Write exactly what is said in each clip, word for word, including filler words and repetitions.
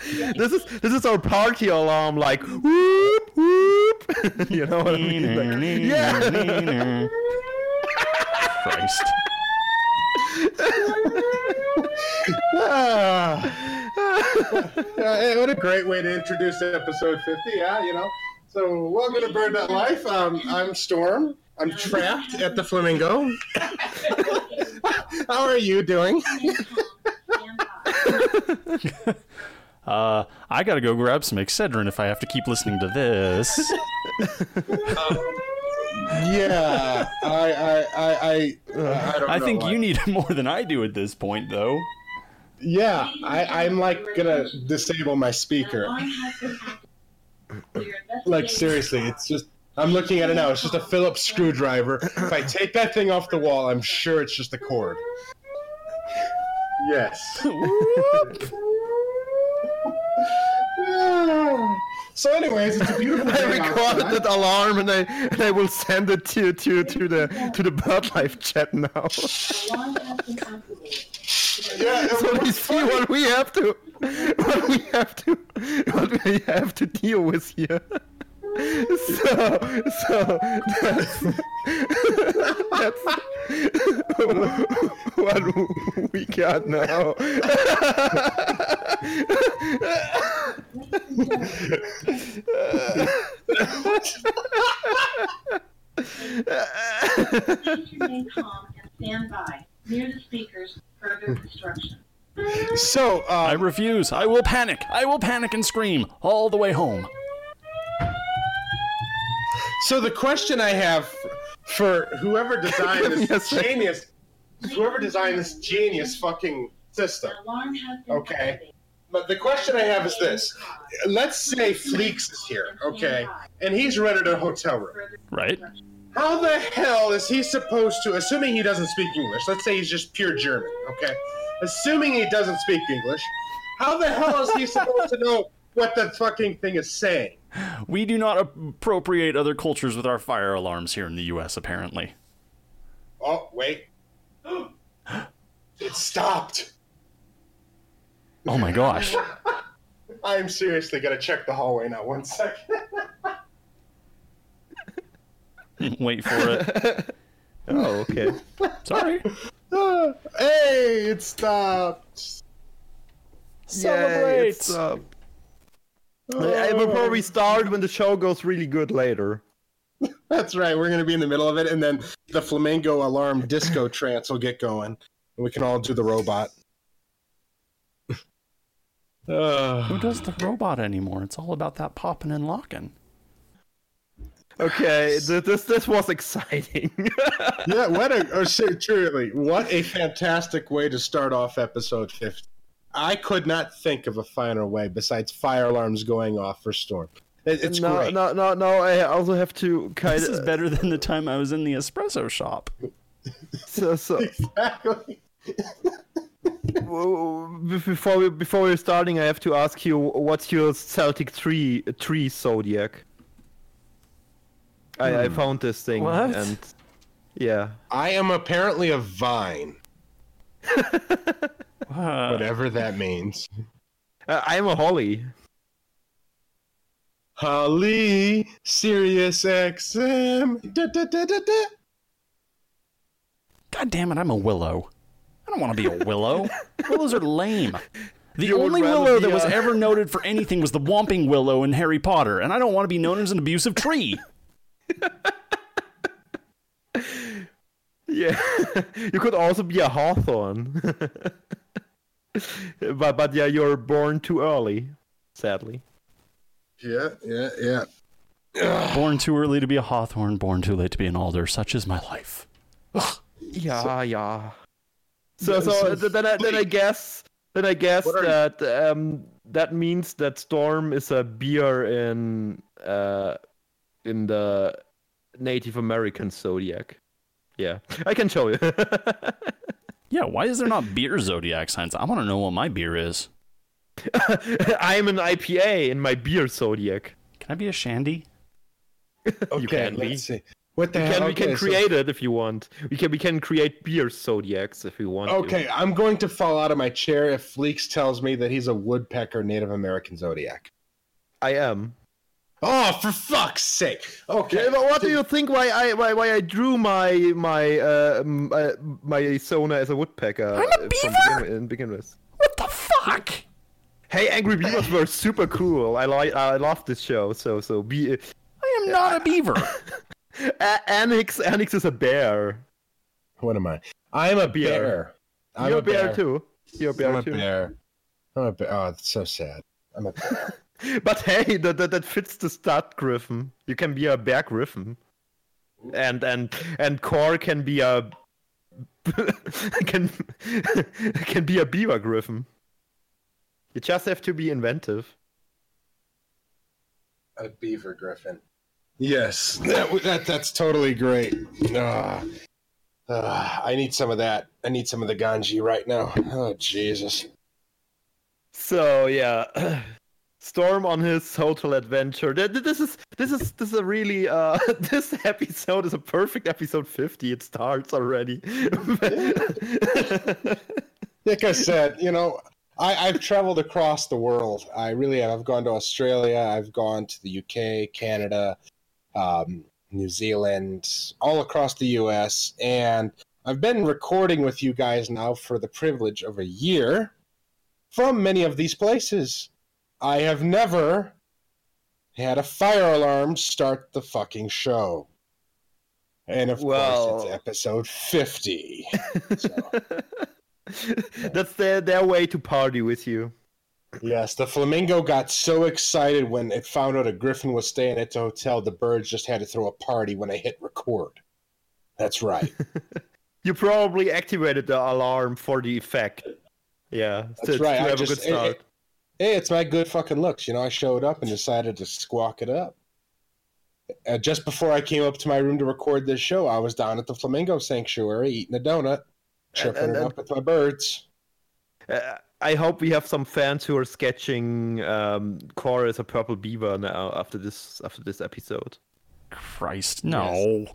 This is this is our party alarm, like whoop whoop. You know what I mean? Like, yeah. Christ. ah. uh, what a great way to introduce episode fifty, yeah, you know. So, welcome to Bird That Life. Um, I'm Storm. I'm trapped at the Flamingo. How are you doing? uh, I gotta go grab some Excedrin if I have to keep listening to this. uh, yeah, I, I, I, I, uh, I don't I know think why. you need it more than I do at this point, though. Yeah, I, I'm like gonna disable my speaker. Like, seriously, it's just, I'm looking at it now, it's just a Phillips screwdriver. If I take that thing off the wall, I'm sure it's just a cord. Yes. So anyways, it's a beautiful day I recorded outside. that alarm and I and I will send it to to to the to the BirdLife chat now. Yeah, So we see what we have to what we have to what we have to deal with here. So so that's that's what we got now. Remain calm and stand by near the speakers for further instruction. So, uh, I refuse. I will panic. I will panic and scream all the way home. so the question I have for whoever designed this Yes, sir. genius, whoever designed this genius fucking system, The alarm has been okay? activated. But the question I have is this. Let's say Fleeks is here, okay? And he's rented a hotel room. Further Right? instruction. How the hell is he supposed to, assuming he doesn't speak English, let's say he's just pure German, okay? Assuming he doesn't speak English, how the hell is he supposed to know what the fucking thing is saying? We do not appropriate other cultures with our fire alarms here in the U S, apparently. Oh, wait. It stopped. Oh my gosh. I'm seriously gonna check the hallway now. One second. Wait for it. Oh, okay. Sorry. Ah, hey, it stopped. Celebrate. Yay, it's, uh, I will probably start when the show goes really good later. That's right. We're gonna be in the middle of it, and then the flamingo alarm disco trance will get going, and we can all do the robot. Who does the robot anymore? It's all about that popping and locking. Okay, th- this this was exciting. Yeah, what a oh, ser- truly, what a fantastic way to start off episode fifty. I could not think of a finer way besides fire alarms going off for Storm. It, it's no, great. no, no, no. I also have to kind This is of. better than the time I was in the espresso shop. So, so Exactly. w- before we before we're starting, I have to ask you, what's your Celtic tree tree zodiac? I, I found this thing What? and yeah. I am apparently a vine, Uh, whatever that means. Uh, I'm a holly. Holly, Sirius X M. Da, da, da, da, da. God damn it, I'm a willow. I don't want to be a willow. Willows are lame. The You would only rather willow be that was a- ever noted for anything was the Whomping Willow in Harry Potter, and I don't want to be known as an abusive tree. Yeah, you could also be a hawthorn. but but yeah, you're born too early, sadly. Yeah, yeah, yeah. Born too early to be a hawthorn, born too late to be an alder. Such is my life. Ugh. Yeah, yeah. So Yeah, so so th- then I then I guess then I guess What are you- that um that means that Storm is a beer in uh in the Native American zodiac. Yeah, I can show you. Yeah, why is there not beer zodiac signs? I want to know what my beer is. I'm an I P A in my beer zodiac. Can I be a shandy? Okay, can be. let's see. What the We hell? can, we Okay, can so- create it if you want. We can we can create beer zodiacs if we want. Okay, To. I'm going to fall out of my chair if Fleeks tells me that he's a woodpecker Native American zodiac. I am. Oh, for fuck's sake! Okay, Yeah, but what do you think? Why I why, why I drew my my uh, m- uh my Sona as a woodpecker? I'm a uh, beaver! From begin, in begin with. What the fuck? Hey, Angry Beavers were super cool. I like I love this show. So so be. I am not a beaver. A- Anix Anix is a bear. What am I? I'm a Bear. bear. I'm You're a a bear, too. You're a bear I'm a too. bear. I'm a bear. Oh, it's so sad. I'm a bear. But hey, that, that that fits the stud Griffin. You can be a bear Griffin, and and and Core can be a can can be a beaver Griffin. You just have to be inventive. A beaver griffin. Yes, that, that that's totally great. Ah, ah, I need some of that. I need some of the ganji right now. Oh Jesus. So yeah, Storm on his hotel adventure. Th- th- This is this is this is a really uh this episode is a perfect episode fifty. It starts already. Like I said, you know, I, I've traveled across the world. I really have. I've gone to Australia. I've gone to the U K, Canada, um, New Zealand, all across the U S, and I've been recording with you guys now for the privilege of a year from many of these places. I have never had a fire alarm start the fucking show. And of Well- course, it's episode fifty. So. That's their their way to party with you. Yes, the flamingo got so excited when it found out a griffin was staying at the hotel, the birds just had to throw a party when I hit record. That's right. You probably activated the alarm for the effect. Yeah, That's to, right. to I have just, a good start. It, it, hey, it's my good fucking looks. You know, I showed up and decided to squawk it up. Uh, just before I came up to my room to record this show, I was down at the Flamingo Sanctuary eating a donut, chirping and- it and- up with my birds. Uh, I hope we have some fans who are sketching um, Core as a purple beaver now after this after this episode. Christ, no.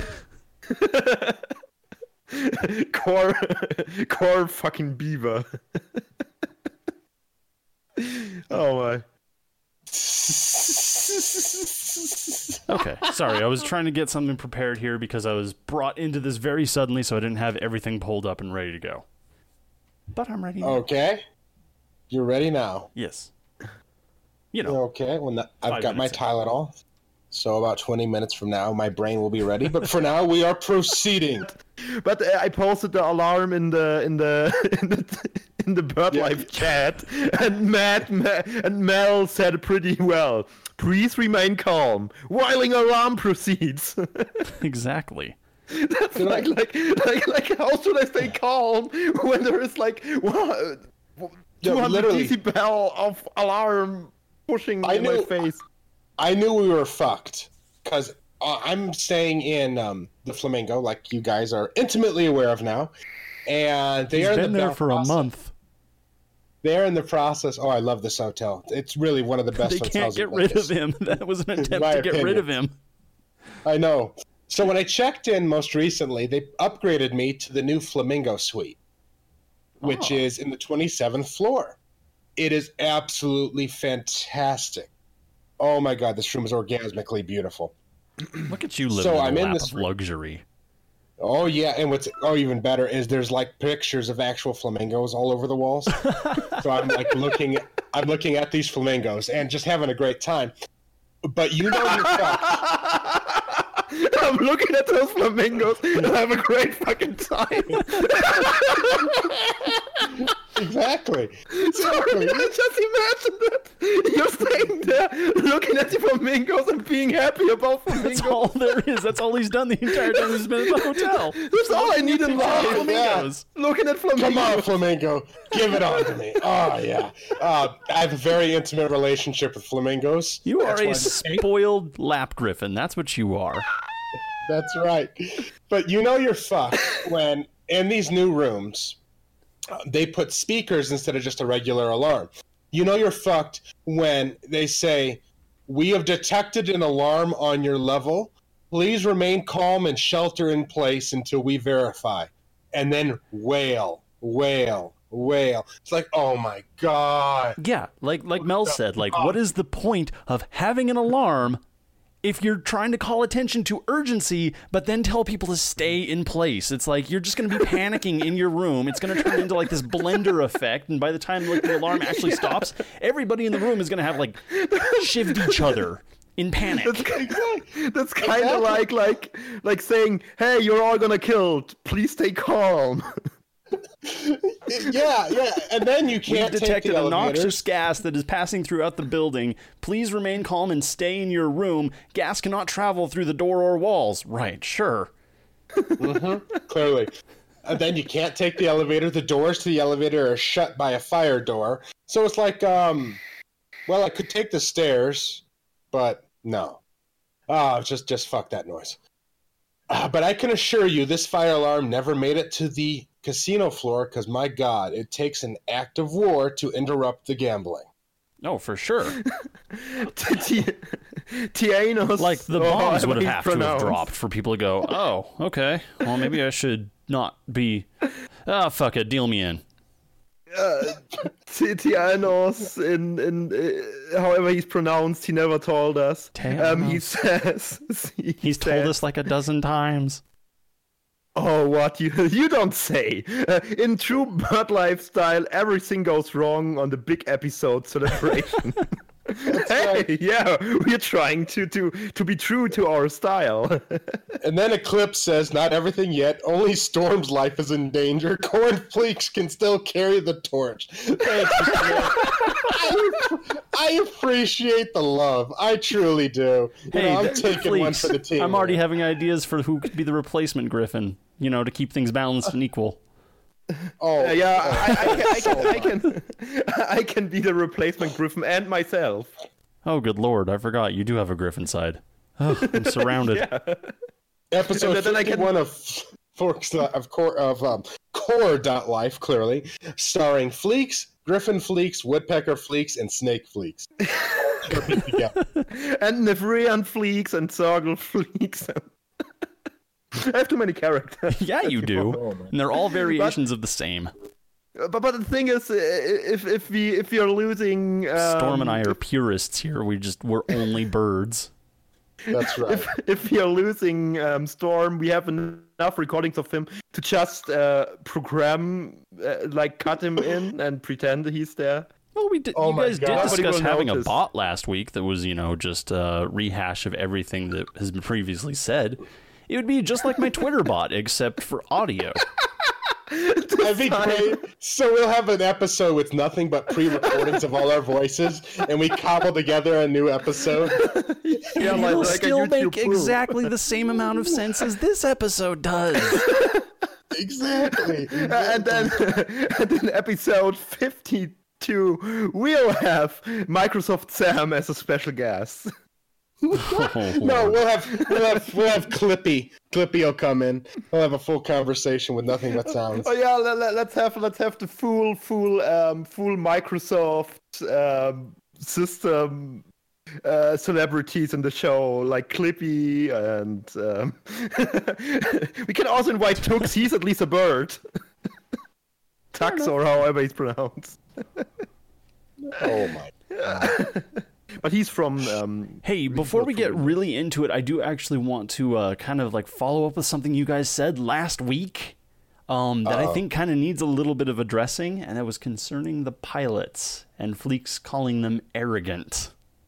Core, Core fucking beaver. Oh my. Okay, sorry. I was trying to get something prepared here because I was brought into this very suddenly, so I didn't have everything pulled up and ready to go. But I'm ready now. Okay. You're ready now. Yes. You know. Okay, well, now, I've Five got my minutes. Tylenol. So about twenty minutes from now, my brain will be ready. But for now, we are proceeding. But uh, I posted the alarm in the in the in the, in the BirdLife chat, and Matt Ma- and Mel said pretty well. Please remain calm. Whiling alarm proceeds. Exactly. That's like, like like like how should I stay calm when there is like what, two hundred literally. decibel of alarm pushing I in my knew- face? I knew we were fucked because uh, I'm staying in um, the Flamingo, like you guys are intimately aware of now, and they He's are in been the there pro- for a process- month. They're in the process. Oh, I love this hotel. It's really one of the best They hotels. can't get in rid Vegas. of him. That was an attempt my to get rid opinion. of him. I know. So when I checked in most recently, they upgraded me to the new Flamingo Suite, which Oh. is in the twenty-seventh floor. It is absolutely fantastic. Oh my god, this room is orgasmically beautiful. Look at you living So in I'm the in lap this of room. luxury. Oh yeah, and what's oh even better is there's like pictures of actual flamingos all over the walls. So I'm like looking I'm looking at these flamingos and just having a great time. But you know you're fucked. I'm looking at those flamingos and I have a great fucking time. Exactly. Sorry, I just imagined that. You're staying there looking at the flamingos and being happy about That's flamingos. all there is. That's all he's done the entire time he's been at the hotel. That's all I need in life. Flamingos. Looking at flamingos. Come on, Flamingo. Give it on to me. Oh, yeah. Uh, I have a very intimate relationship with flamingos. You are That's a why I'm- spoiled lap griffin. That's what you are. That's right. But you know you're fucked when in these new rooms, uh, they put speakers instead of just a regular alarm. You know you're fucked when they say, we have detected an alarm on your level. Please remain calm and shelter in place until we verify. And then wail, wail, wail. It's like, oh my God. Yeah, like like Mel said, like, what is the point of having an alarm if you're trying to call attention to urgency, but then tell people to stay in place? It's like you're just going to be panicking in your room. It's going to turn into like this blender effect, and by the time like the alarm actually stops, everybody in the room is going to have like shivved each other in panic. That's, that's kind of like like like saying, "Hey, you're all gonna killed. Please stay calm." Yeah, yeah, and then you can't We've take detected the a noxious elevators. gas that is passing throughout the building. Please remain calm and stay in your room. Gas cannot travel through the door or walls. Right, sure. Clearly. And then you can't take the elevator. The doors to the elevator are shut by a fire door. So it's like, um, well, I could take the stairs, but no. Oh, just just fuck that noise. Uh, but I can assure you, this fire alarm never made it to the casino floor because, my God, it takes an act of war to interrupt the gambling. No, for sure. Tianos, Like, the or bombs however would have he's have to have pronounced. dropped for people to go, oh, okay, well, maybe I should not be... Ah, fuck it, deal me in. Ti- Tianos, in in uh, however he's pronounced, he never told us. Um, he Tianos. says he He's told says, us like a dozen times. Oh, what you you don't say! Uh, in true Bird Life style, everything goes wrong on the big episode celebration. Hey, right. yeah, we're trying to to to be true to our style. And then Eclipse says, not everything yet. Only Storm's life is in danger. Cornflakes can still carry the torch. Thank you, man. I, I appreciate the love. I truly do. You Hey, know, I'm th- taking one please, for the team. I'm already here. having ideas for who could be the replacement Griffin, you know, to keep things balanced and equal. Oh, Uh, yeah, I, I, can, I, can, I can I can be the replacement Griffin and myself. Oh, good lord, I forgot, you do have a Griffin side. Oh, I'm surrounded. Yeah. Episode And then I can- fifty-one of Forks of Core of um, Core dot Life, clearly, starring Fleeks, Griffin Fleeks, Woodpecker Fleeks, and Snake Fleeks. Together. And Nefrian Fleeks and Sorgel Fleeks. I have too many characters. Yeah, you do. And they're all variations of the same. But but the thing is, uh, if if we if we are losing, um, Storm and I are purists here. We just we're only birds. That's right. if if we are losing um, Storm, we have enough recordings of him to just uh, program, uh, like cut him in and pretend he's there. Well, we did. Oh you my guys God. did Nobody discuss will having notice. a bot last week that was, you know, just a rehash of everything that has been previously said. It would be just like my Twitter bot, except for audio. That'd be great. So we'll have an episode with nothing but pre-recordings of all our voices, and we cobble together a new episode. Yeah, It'll like a still YouTube make crew. exactly the same amount of sense as this episode does. Exactly. and then and then episode fifty-two, we'll have Microsoft Sam as a special guest. Oh, No, we'll have we'll have we'll have Clippy. Clippy will come in. We'll have a full conversation with nothing but sounds. Oh yeah, let, let, let's have let's have the full full um full Microsoft um system uh celebrities in the show, like Clippy, and um we can also invite Tux. He's at least a bird. Tux, or however he's pronounced. Oh my! But he's from um Hey, before we get really into it, I do actually want to uh, kind of like follow up with something you guys said last week um, that I think kind of needs a little bit of addressing, and that was concerning the pilots and Fleeks calling them arrogant.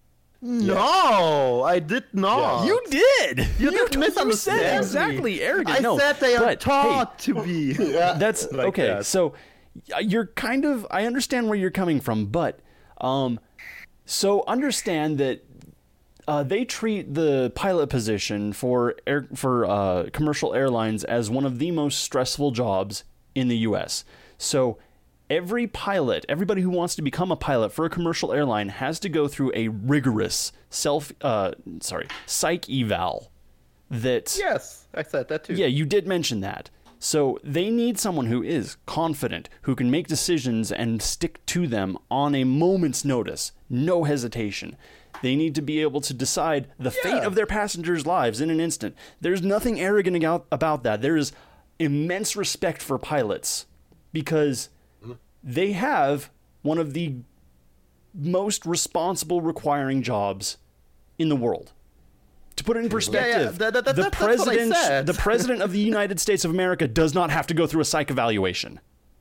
No, I did not. You did. You did you misunderstand said me. exactly arrogant. I no, said they are but, hey, taught to be. That's Like okay. that. So y- you're kind of I understand where you're coming from, but um, so understand that uh, they treat the pilot position for air, for uh, commercial airlines as one of the most stressful jobs in the U S. So every pilot, everybody who wants to become a pilot for a commercial airline has to go through a rigorous self uh, sorry psych eval. That Yes, I said that too. yeah, you did mention that. So they need someone who is confident, who can make decisions and stick to them on a moment's notice, no hesitation. They need to be able to decide the yeah. fate of their passengers' lives in an instant. There's nothing arrogant about that. There is immense respect for pilots because they have one of the most responsible requiring jobs in the world. To put it in perspective, yeah, yeah. That, that, that, the president, the president of the United States of America does not have to go through a psych evaluation,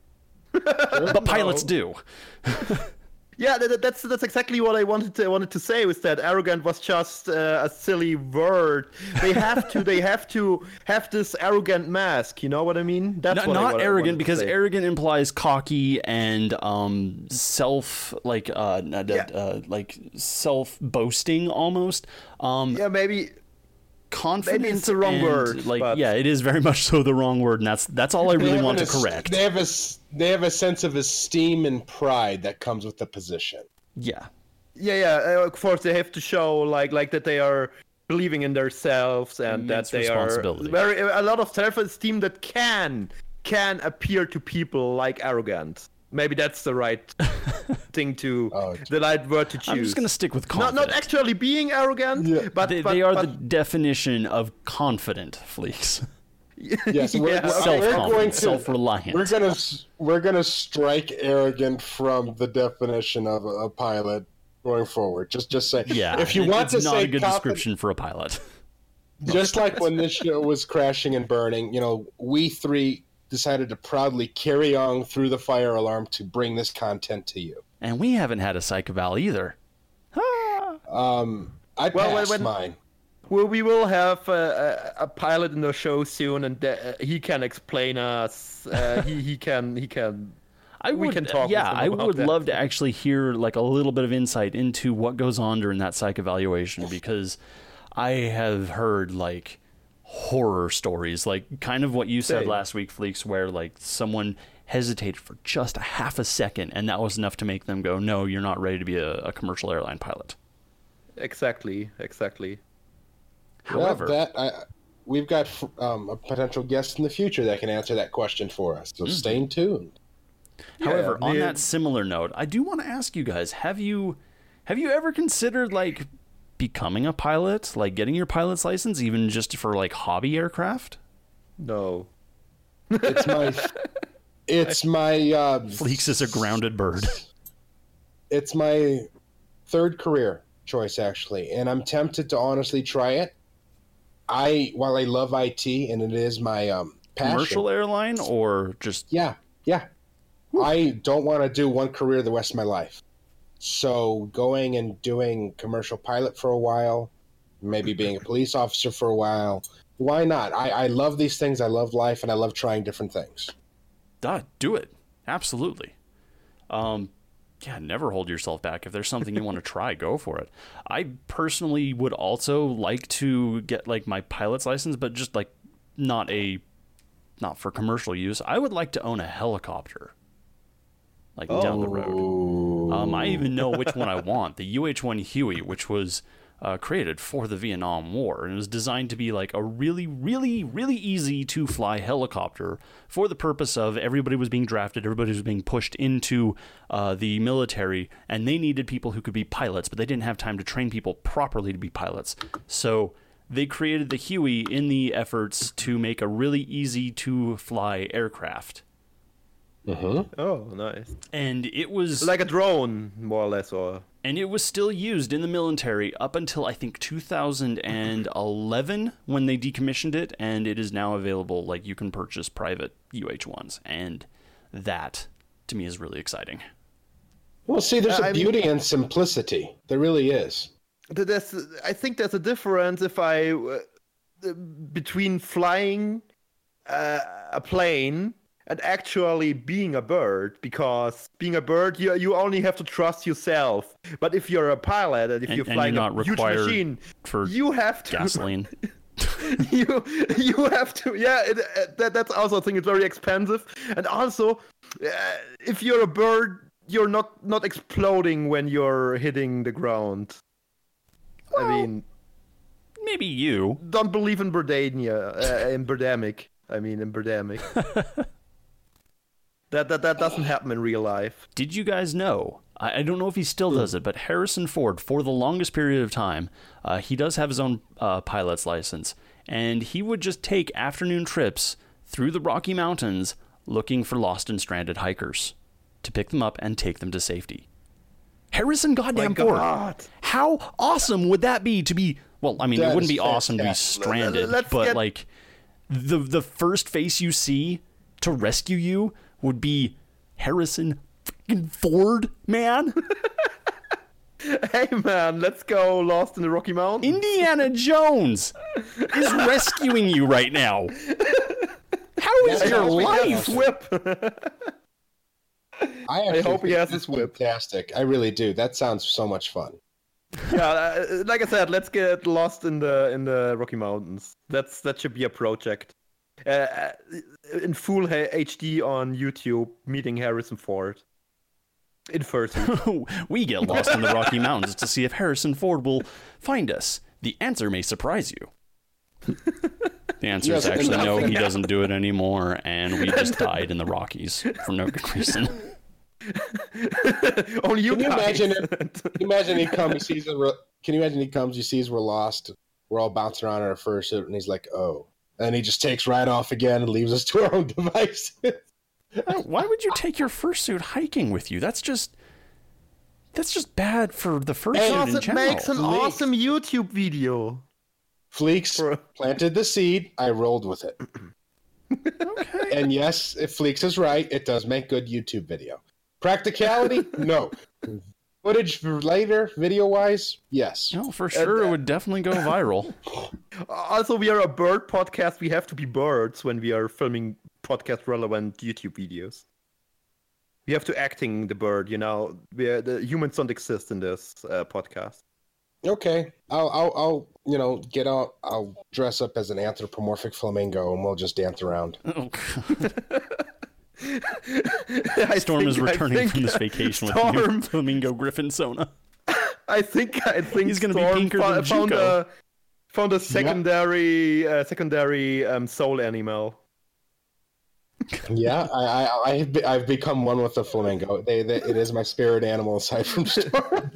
but pilots do. Yeah, that, that's that's exactly what I wanted to wanted to say. Was that arrogant was just uh, a silly word? They have to they have to have this arrogant mask. You know what I mean? That's not, what not I, what arrogant I because say. Arrogant implies cocky and um self like uh, yeah. uh like self boasting almost. Um, yeah, maybe. Confident. Maybe it's the wrong and, word. Like, but... yeah, it is very much so the wrong word, and that's that's all I really want to correct. They have a they have a sense of esteem and pride that comes with the position. Yeah, yeah, yeah. Of course, they have to show like like that they are believing in themselves and Immense that they are very a lot of self-esteem that can can appear to people like arrogant. Maybe that's the right thing to oh, the right word to choose. I'm just gonna stick with confident. Not not actually being arrogant, yeah. but, they, but they are but... the definition of confident, Fleeks. Yes, we're, yeah. we're, we're going to self-reliant. We're gonna we're gonna strike arrogant from the definition of a, a pilot going forward. Just just say yeah. If you want it's to not say a good confident, description for a pilot. Just like when this show was crashing and burning, you know, we three decided to proudly carry on through the fire alarm to bring this content to you. And we haven't had a psych eval either. um, I well, passed when, mine. Well, we will have a, a, a pilot in the show soon, and uh, he can explain us. Uh, he he can he can. I would, we can talk. Yeah, with him I about would that. love to actually hear like a little bit of insight into what goes on during that psych evaluation because I have heard like horror stories, like kind of what you said Same. last week, Fleeks, where like someone hesitated for just a half a second, and that was enough to make them go, "No, you're not ready to be a, a commercial airline pilot." Exactly, exactly. However, well, that I, we've got um, a potential guest in the future that can answer that question for us. So mm-hmm. stay tuned. However, yeah, on the, that similar note, I do want to ask you guys: Have you have you ever considered like becoming a pilot, like getting your pilot's license, even just for like hobby aircraft? No. It's my. It's my. Uh, Fleeks is a grounded bird. It's my third career choice, actually, and I'm tempted to honestly try it. I, while I love I T and it is my um, passion. Commercial airline or just yeah, yeah. Woo. I don't want to do one career the rest of my life. So going and doing commercial pilot for a while, maybe being a police officer for a while, why not? I, I love these things. I love life, and I love trying different things. Duh, do it. Absolutely. Um, yeah, never hold yourself back. If there's something you want to try, go for it. I personally would also like to get like my pilot's license, but just like not a, not for commercial use. I would like to own a helicopter, like oh. down the road. Um, I even know which one I want. The U H one Huey, which was uh, created for the Vietnam War, and it was designed to be like a really, really, really easy to fly helicopter for the purpose of everybody was being drafted, everybody was being pushed into uh, the military, and they needed people who could be pilots, but they didn't have time to train people properly to be pilots. So they created the Huey in the efforts to make a really easy to fly aircraft. Uh-huh. Oh, nice. And it was like a drone, more or less, or and it was still used in the military up until I think two thousand eleven when they decommissioned it, and it is now available. Like you can purchase private U H ones, and that to me is really exciting. Well, see, there's Uh, a I beauty mean- in simplicity. There really is. there's I think there's a difference if I uh, between flying uh, a plane and actually being a bird, because being a bird, you you only have to trust yourself. But if you're a pilot and if And- you're and flying you're a not huge required machine, for you have to gasoline. you you have to yeah. It, uh, that that's also I think it's very expensive, and also uh, if you're a bird, you're not not exploding when you're hitting the ground. I mean, Maybe you. don't believe in Birdania, uh, in Birdemic. I mean, in Birdemic. that, that that doesn't happen in real life. Did you guys know? I, I don't know if he still does it, but Harrison Ford, for the longest period of time, uh, he does have his own uh, pilot's license, and he would just take afternoon trips through the Rocky Mountains looking for lost and stranded hikers to pick them up and take them to safety. Harrison goddamn My Ford. God. How awesome would that be to be, well, I mean, That it wouldn't is be awesome to be fantastic. stranded, Let's but get- like the the first face you see to rescue you would be Harrison fucking Ford, man. Hey man, let's go Lost in the Rocky Mountains. Indiana Jones is rescuing you right now. How is That's your how we He has life? his whip. I, actually hope he think has that's his whip. Fantastic. I really do. That sounds so much fun. yeah, uh, like I said, let's get lost in the in the Rocky Mountains. That's that should be a project. Uh, in full H D on YouTube, meeting Harrison Ford in fursuit. We get lost in the Rocky Mountains to see if Harrison Ford will find us. The answer may surprise you. The answer Yes, is actually and no, nothing he doesn't do it anymore, and we just died in the Rockies for no good reason. Only you Can you guys. imagine it? Can you imagine he comes, he sees we're, Can you imagine he comes, he sees we're lost, we're all bouncing around in our fursuit, and he's like, "Oh," and he just takes right off again and leaves us to our own devices. Why would you take your fursuit hiking with you? That's just that's just bad for the fursuit Because in it general. makes an Please. awesome YouTube video. Fleeks Bro. planted the seed. I rolled with it. Okay. And yes, if Fleeks is right, it does make good YouTube video. Practicality? No. Footage for later, video-wise? Yes. No, for sure it would definitely go viral. Also, we are a bird podcast. We have to be birds when we are filming podcast-relevant YouTube videos. We have to acting the bird, you know. We are, the humans don't exist in this uh, podcast. Okay. I'll, I'll, I'll, you know, get out. I'll dress up as an anthropomorphic flamingo, and we'll just dance around. Oh, I Storm is think- I returning think, from this uh, vacation with Storm, new Flamingo Griffin Sona. I think I think He's gonna be Storm pinker fo- than found Juco. a found a secondary uh, secondary um, soul animal. Yeah, I, I, I have be, I've become one with the flamingo. They, they, it is my spirit animal aside from Storm.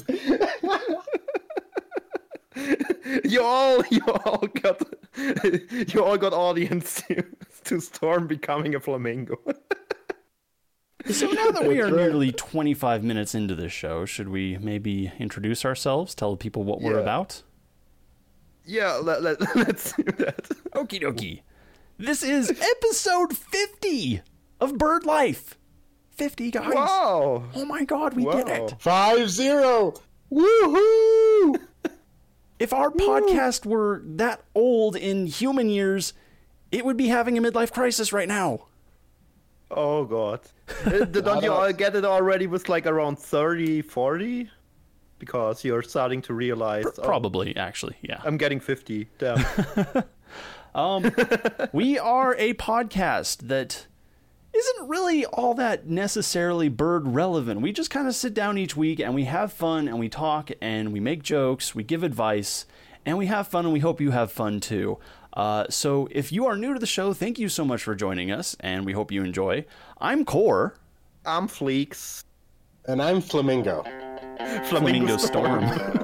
you all you all got you all got audience to, to Storm becoming a flamingo. So now that we are That's right. nearly twenty-five minutes into this show, should we maybe introduce ourselves, tell people what we're Yeah. about? Yeah, let, let, let's do that. Okie dokie. This is episode fifty of Bird Life. fifty, guys. Wow. Oh my god, we did Wow. it. Five zero. Woohoo! If our podcast were that old in human years, it would be having a midlife crisis right now. Oh god. Uh, Don't you all get it already with like around thirty, forty? Because you're starting to realize oh, Probably, actually, yeah. I'm getting fifty. Damn. Um, we are a podcast that isn't really all that necessarily bird relevant. We just kind of sit down each week and we have fun and we talk and we make jokes, we give advice, and we have fun, and we hope you have fun too. Uh, so if you are new to the show, thank you so much for joining us, and we hope you enjoy. I'm Core, I'm Fleeks. And I'm flamingo. Flamingo Storm.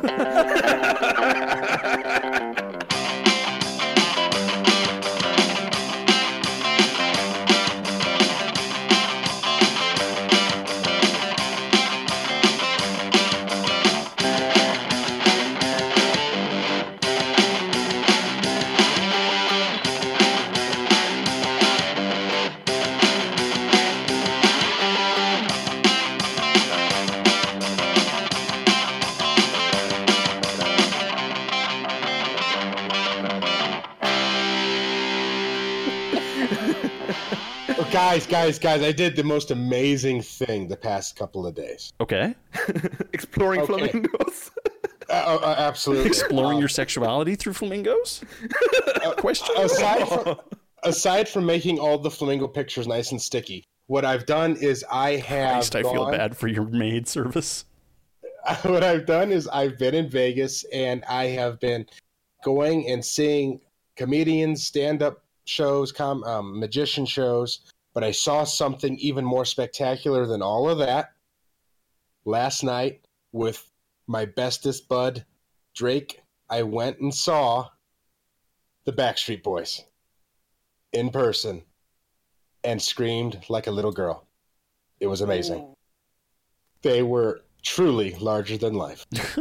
Oh, guys, guys, guys! I did the most amazing thing the past couple of days. Okay. Exploring Okay. flamingos. Uh, uh, uh, absolutely. Exploring Uh, your sexuality through flamingos? Question? aside from aside from making all the flamingo pictures nice and sticky, what I've done is I have. Christ, I feel gone- bad for your maid service. What I've done is I've been in Vegas and I have been going and seeing comedians, stand-up shows, com- um, magician shows, but I saw something even more spectacular than all of that last night with my bestest bud, Drake. I went and saw the Backstreet Boys in person and screamed like a little girl. It was amazing. They were truly larger than life.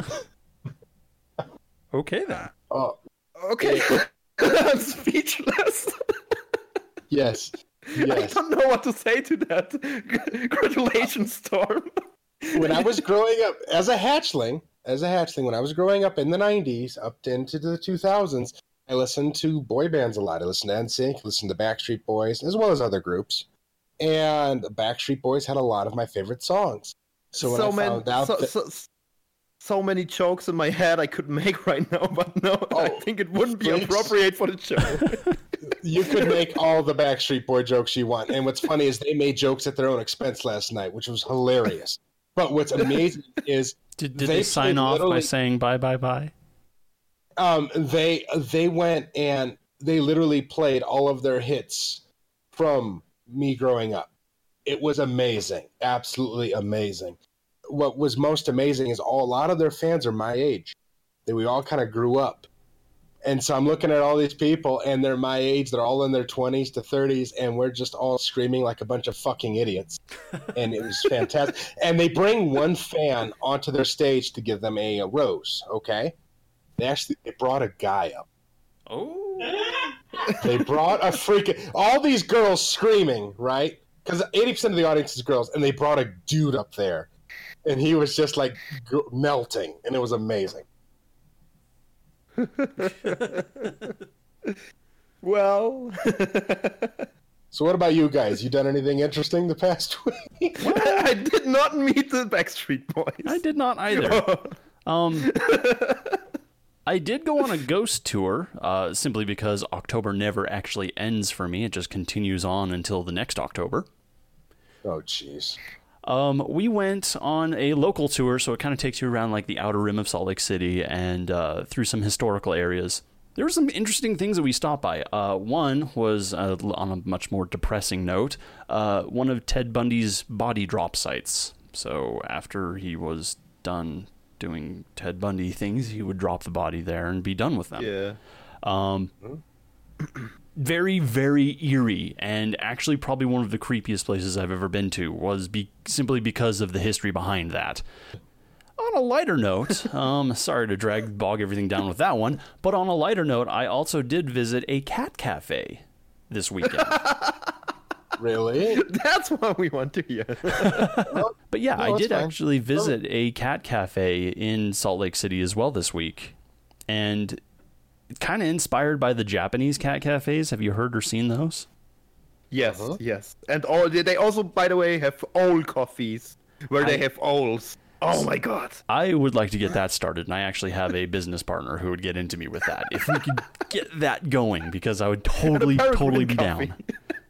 Okay, then. Oh, Okay. I'm speechless. yes. I Yes. don't know what to say to that. Congratulations, Storm. When I was growing up as a hatchling, as a hatchling, when I was growing up in the nineties up to into the two thousands, I listened to boy bands a lot. I listened to N Sync, listened to Backstreet Boys, as well as other groups. And the Backstreet Boys had a lot of my favorite songs. So when so I many, found out so, that, so, so many jokes in my head I could make right now, but no, I Oh, think it wouldn't be please. appropriate for the show. you could make all the Backstreet Boy jokes you want. And what's funny is they made jokes at their own expense last night, which was hilarious. But what's amazing is Did, did They they, sign played off by literally- saying bye, bye, bye? um, they they went and they literally played all of their hits from me growing up. It was amazing, absolutely amazing. What was most amazing is all, a lot of their fans are my age. That we all kind of grew up. And so I'm looking at all these people, and they're my age. They're all in their twenties to thirties, and we're just all screaming like a bunch of fucking idiots. And it was fantastic. And they bring one fan onto their stage to give them a, a rose, okay? They actually they brought a guy up. Oh. They brought a freaking... All these girls screaming, right? Because eighty percent of the audience is girls, and they brought a dude up there. And he was just, like, g- melting, and it was amazing. Well, So what about you guys? You done anything interesting the past week? I did not meet the Backstreet Boys. I did not either. Um, I did go on a ghost tour, uh, simply because October never actually ends for me. It just continues on until the next October. Oh, jeez. Um, we went on a local tour, so it kind of takes you around like the outer rim of Salt Lake City and uh, through some historical areas. There were some interesting things that we stopped by. Uh, one was, uh, on a much more depressing note, uh, one of Ted Bundy's body drop sites. So after he was done doing Ted Bundy things, he would drop the body there and be done with them. Yeah. Um, very, very eerie, and actually probably one of the creepiest places I've ever been to was be- simply because of the history behind that. On a lighter note, um, sorry to drag bog everything down with that one, but on a lighter note, I also did visit a cat cafe this weekend. Really? That's what we want to hear. But yeah, No, I it's did fine. actually visit a cat cafe in Salt Lake City as well this week. And kind of inspired by the Japanese cat cafes. Have you heard or seen those? Yes, Uh-huh. yes. And all they also, by the way, have owl coffees where I- they have owls. Oh my god. I would like to get that started, and I actually have a business partner who would get into me with that. If we could get that going, because I would totally, peregrine totally be coffee. down.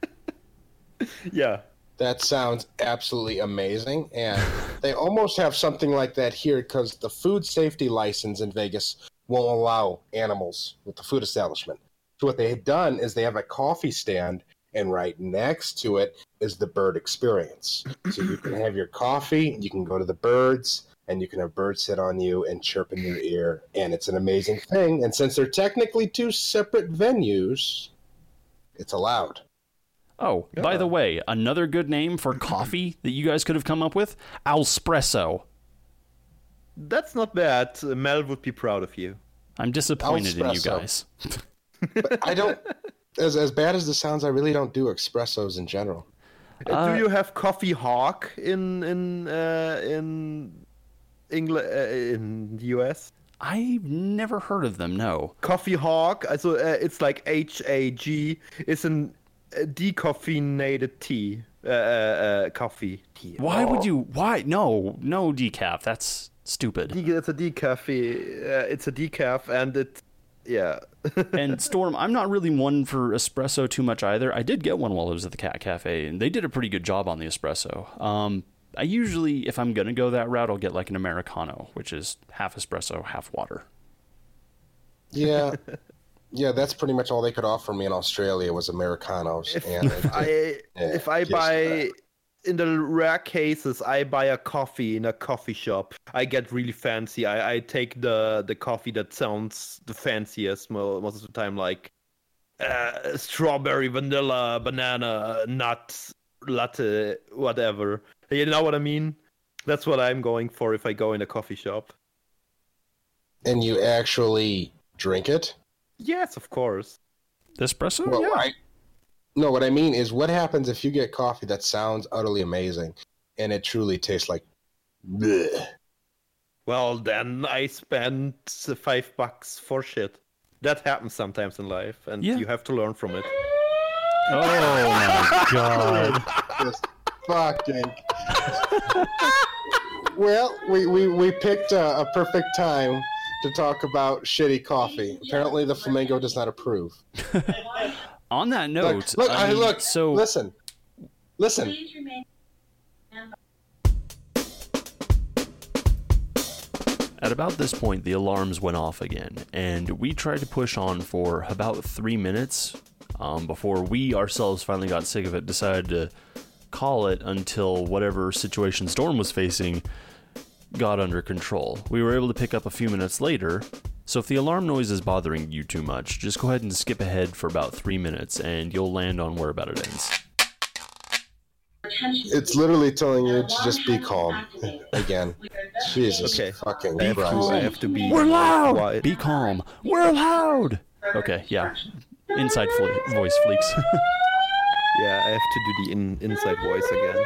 Yeah. That sounds absolutely amazing. And they almost have something like that here because the food safety license in Vegas won't allow animals with the food establishment. So what they have done is they have a coffee stand, and right next to it is the bird experience. So you can have your coffee, you can go to the birds, and you can have birds sit on you and chirp in your ear. And it's an amazing thing. And since they're technically two separate venues, it's allowed. Oh, by the way, another good name for coffee that you guys could have come up with? Alspresso. That's not bad. Uh, Mel would be proud of you. I'm disappointed in you Alspresso. guys. But I don't, as, as bad as this sounds, I really don't do espressos in general. Uh, Uh, do you have Coffee Hawk in in uh, in England uh, in the U S? I've never heard of them, no. Coffee Hawk, also uh, it's like H A G. It's an uh, decaffeinated tea, uh, uh, uh, coffee tea. Why Oh. would you? Why? No, no decaf. That's stupid. De- It's a decaf. Uh, it's a decaf, and it, yeah. And Storm, I'm not really one for espresso too much either. I did get one while I was at the Cat Cafe, and they did a pretty good job on the espresso. Um, I usually, if I'm going to go that route, I'll get like an Americano, which is half espresso, half water. Yeah. Yeah, that's pretty much all they could offer me in Australia was Americanos. If and it- I yeah, if I just buy that. in the rare cases I buy a coffee in a coffee shop, I get really fancy. I, I take the the coffee that sounds the fanciest mo- most of the time, like uh, strawberry, vanilla, banana, nut, latte, whatever. You know what I mean? That's what I'm going for if I go in a coffee shop. And you actually drink it? Yes, of course. Espresso? Well, yeah. I, no, what I mean is, what happens if you get coffee that sounds utterly amazing, and it truly tastes like bleh? Well, then I spend five bucks for shit. That happens sometimes in life, and Yeah. you have to learn from it. Oh my god. Just fucking. Well, we, we, we picked a, a perfect time to talk about shitty coffee. Apparently, the flamingo does not approve. On that note, Look, look, I I, mean, look. so Listen, listen. Please remain. at about this point, the alarms went off again, and we tried to push on for about three minutes um, before we ourselves finally got sick of it, decided to call it until whatever situation Storm was facing got under control. We were able to pick up a few minutes later, so if the alarm noise is bothering you too much, just go ahead and skip ahead for about three minutes, and you'll land on where about it ends. It's literally telling you to just be calm again. Jesus Okay. fucking I have to, I Christ. have to be We're loud! quiet. Be calm. We're loud! Okay, yeah. Inside fle- voice fleeks. Yeah, I have to do the in, inside voice again.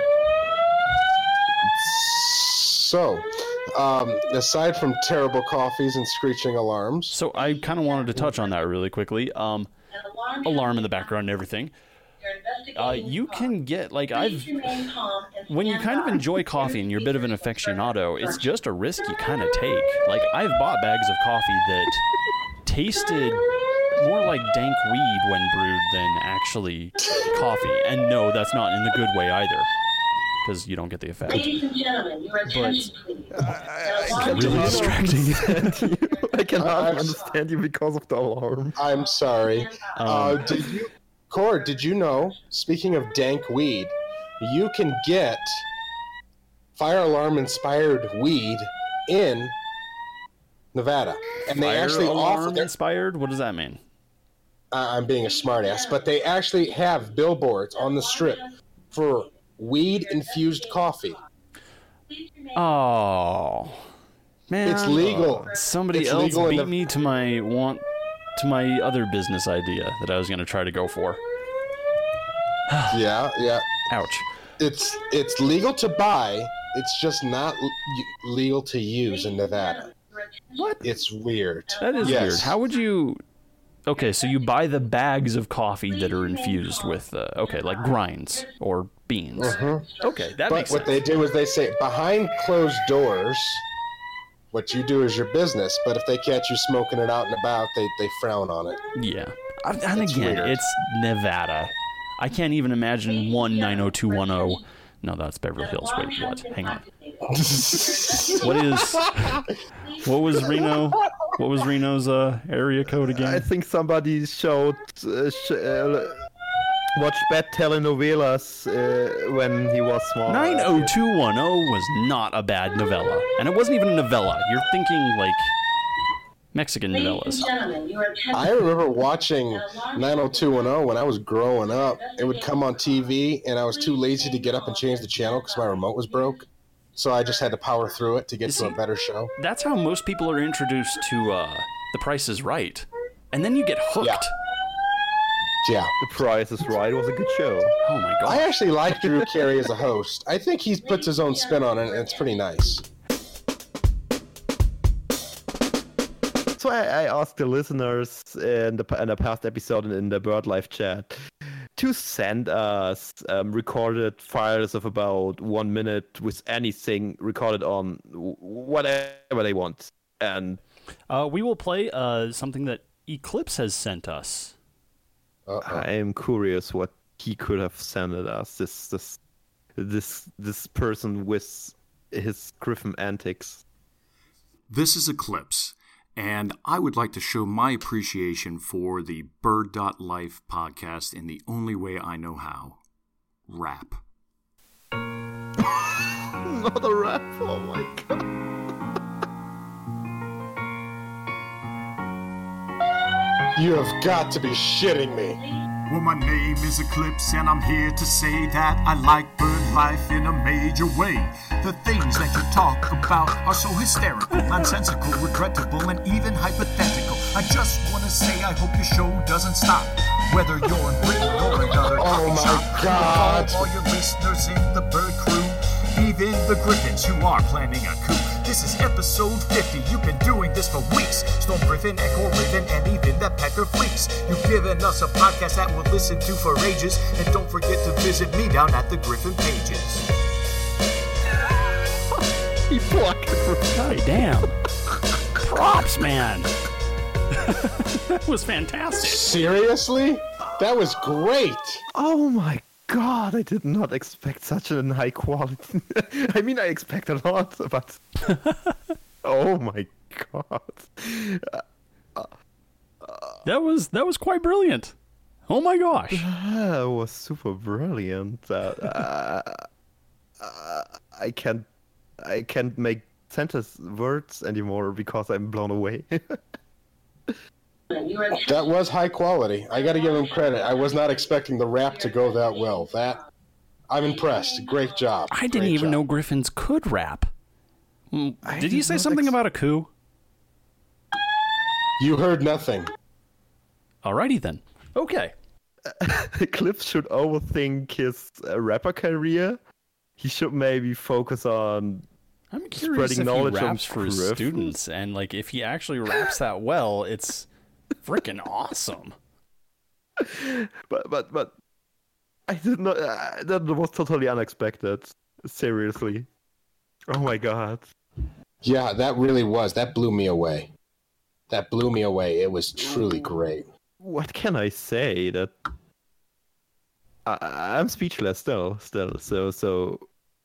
So, um, aside from terrible coffees and screeching alarms, So I kind of wanted to touch on that really quickly. Um, alarm in the background and everything. Uh, you can get, like, I've... When you kind of enjoy coffee and you're a bit of an aficionado, it's just a risk you kind of take. Like, I've bought bags of coffee that tasted more like dank weed when brewed than actually coffee. And no, that's not in the good way either, because you don't get the effect. Ladies and gentlemen, your attention, please. I Really distracting. I can I- hardly understand you because of the alarm. I'm sorry. Uh, Um, did you, Cord, did you know, speaking of dank weed, you can get fire alarm inspired weed in Nevada. And they Fire actually alarm offer, they're- inspired? What does that mean? uh, I'm being a smartass, but they actually have billboards on the strip for weed infused coffee. Oh, man. It's legal. Somebody It's else legal in beat the- me to my want to my other business idea that I was going to try to go for. Yeah, yeah. Ouch. It's it's legal to buy. It's just not l- legal to use in Nevada. What? It's weird. That is Yes. weird. How would you? Okay, so you buy the bags of coffee that are infused with, uh, okay, like grinds or beans. Mhm. Okay, that But makes what sense. they do is they say behind closed doors, what you do is your business. But if they catch you smoking it out and about, they, they frown on it. Yeah. And and It's again, weird. it's Nevada. I can't even imagine one nine oh two one oh. No, that's Beverly Hills. Wait, what? Hang on. What is? What was Reno? What was Reno's uh, area code I again? think somebody showed uh, sh- uh, watched bad telenovelas uh, when he was small. nine oh two one oh was not a bad novella, and it wasn't even a novella. You're thinking like Mexican Ladies novellas. and gentlemen, your attention. I remember watching nine oh two one oh when I was growing up. It would come on T V, and I was too lazy to get up and change the channel because my remote was broke. So I just had to power through it to get to a see- better show. That's how most people are introduced to uh, The Price is Right, and then you get hooked. Yeah. Yeah. The Price is Right was a good show. Oh my god. I actually like Drew Carey as a host. I think he puts his own spin on it, and it's pretty nice. So I, I asked the listeners in the in the past episode and in the BirdLife chat to send us um, recorded files of about one minute with anything recorded on w- whatever they want. And Uh, we will play uh, something that Eclipse has sent us. Uh-oh. I am curious what he could have sent us. This this this this person with his Griffin antics. This is Eclipse, And I would like to show my appreciation for the Bird dot Life podcast in the only way I know how. Rap. Not a rap, oh my god. You have got to be shitting me. Well, my name is Eclipse, and I'm here to say that I like bird life in a major way. The things that you talk about are so hysterical, nonsensical, regrettable, and even hypothetical. I just want to say I hope your show doesn't stop, whether you're in Britain or another Oh coffee my shop. God. All your listeners in the bird crew, even the Griffins who are planning a coup. This is episode fifty. You've been doing this for weeks. Storm Griffin, Echo Raven, and even the Pecker Fleets. You've given us a podcast that we'll listen to for ages. And don't forget to visit me down at the Griffin pages. He blocked the God damn. Props, man. That was fantastic. Seriously? That was great. Oh my god, I did not expect such a high quality. I mean, I expect a lot, but... oh my god. That was that was quite brilliant. Oh my gosh. That was super brilliant. Uh, uh, uh, I can't... I can't make sentence words anymore because I'm blown away. That was high quality. I gotta give him credit. I was not expecting the rap to go that well. That... I'm impressed. Great job. I didn't Great even job. know Griffins could rap. Mm, I Did he did say not something ex- about a coup? You heard nothing. Alrighty then. Okay. Cliff should overthink his uh, rapper career. He should maybe focus on... I'm curious Spreading if he knowledge on raps for Griffin. students, and like if he actually raps that well, it's freaking awesome. But but but I did not. Uh, that was totally unexpected. Seriously. Oh my god. Yeah, that really was. That blew me away. That blew me away. It was truly great. What can I say? That I, I'm speechless still. Still. So so.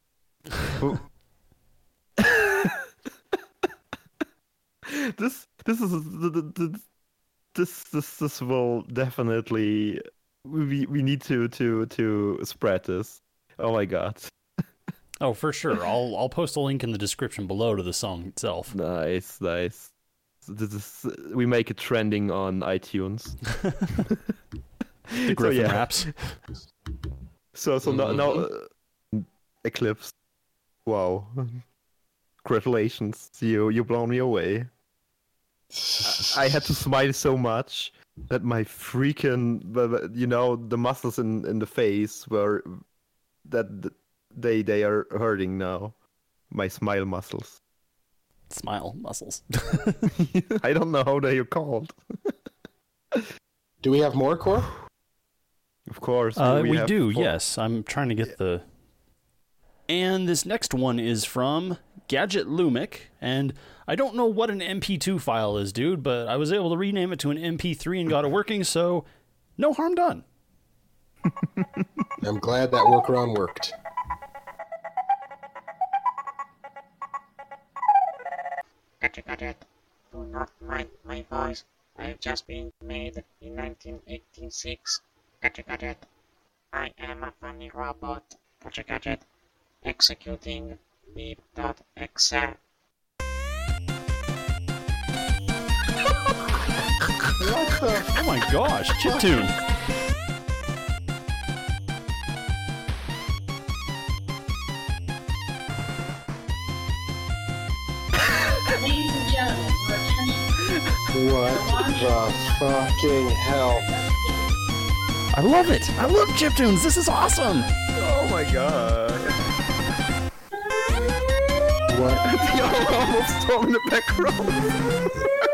this this is this this this will definitely we we need to to to spread this. Oh my god. Oh, for sure. I'll I'll post a link in the description below to the song itself. Nice, nice. This is, we make it trending on iTunes. The Griffin yeah. raps. So so now, now uh, Eclipse. Wow. Congratulations. You you blown me away. I had to smile so much that my freaking, you know, the muscles in, in the face were that they they are hurting now. My smile muscles. Smile muscles. I don't know how they are called. Do we have more, Core? Of course. Uh, we have do, four- yes. I'm trying to get the... And this next one is from Gadget Lumic, and I don't know what an M P two file is, dude, but I was able to rename it to an M P three and got it working, so no harm done. I'm glad that workaround worked. Gadget, gadget, do not mind my voice. I've just been made in nineteen eighty-six. Gadget, gadget, I am a funny robot. Gadget, gadget, executing beep.exe. What the? Oh my gosh, chiptune. Ladies and gentlemen, your attention. What the fucking hell? I love it. I love chiptunes. This is awesome. Oh my god. What? You're almost storm in the background.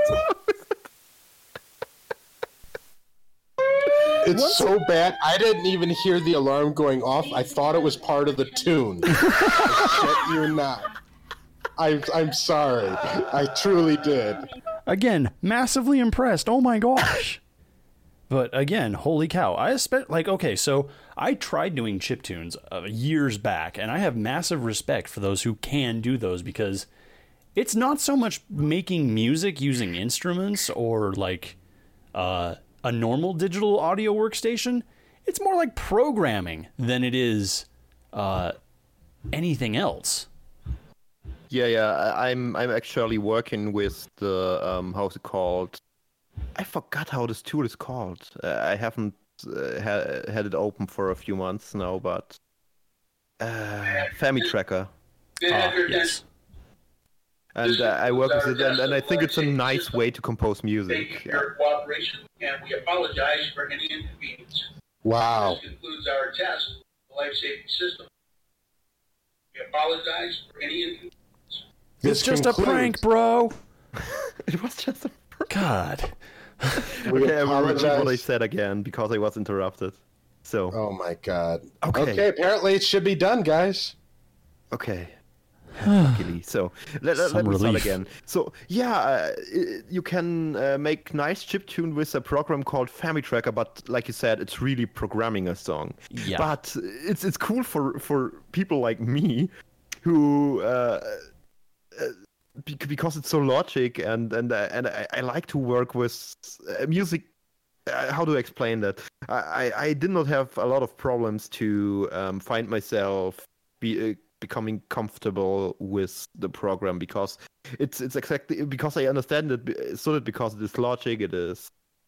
It's so bad. I didn't even hear the alarm going off. I thought it was part of the tune. I shit you not. I'm I'm sorry. I truly did. Again, massively impressed. Oh my gosh. But again, holy cow. I expect, like, okay, so I tried doing chiptunes uh, years back, and I have massive respect for those who can do those because it's not so much making music using instruments or like uh, a normal digital audio workstation. It's more like programming than it is uh, anything else. Yeah, yeah. I- I'm I'm actually working with the um how's it called? I forgot how this tool is called. Uh, I haven't uh, ha- had it open for a few months now, but uh, FamiTracker. Ah, yes. And uh, I work with it, and, and I think it's a nice way to compose music. Yeah. Your cooperation, and we apologize for any inconvenience. Wow. This concludes our test of the life safety system. We apologize for any inconvenience. It's just a prank, bro. It was just a prank. God. We Okay, I will repeat what I apologize. said again because I was interrupted. So, Oh my god. Okay. Okay, apparently it should be done, guys. okay. Luckily. So, let, let, Some let me start relief. again. So, yeah, uh, i- you can uh, make nice chiptune with a program called FamiTracker, but like you said, it's really programming a song. Yeah. But it's it's cool for, for people like me who... Uh, uh, bec- because it's so logic and and uh, and I, I like to work with uh, music. Uh, how do I explain that? I, I I did not have a lot of problems to um, find myself be, uh, becoming comfortable with the program because it's it's exactly because I understand it. be- So that because it is logic, it is.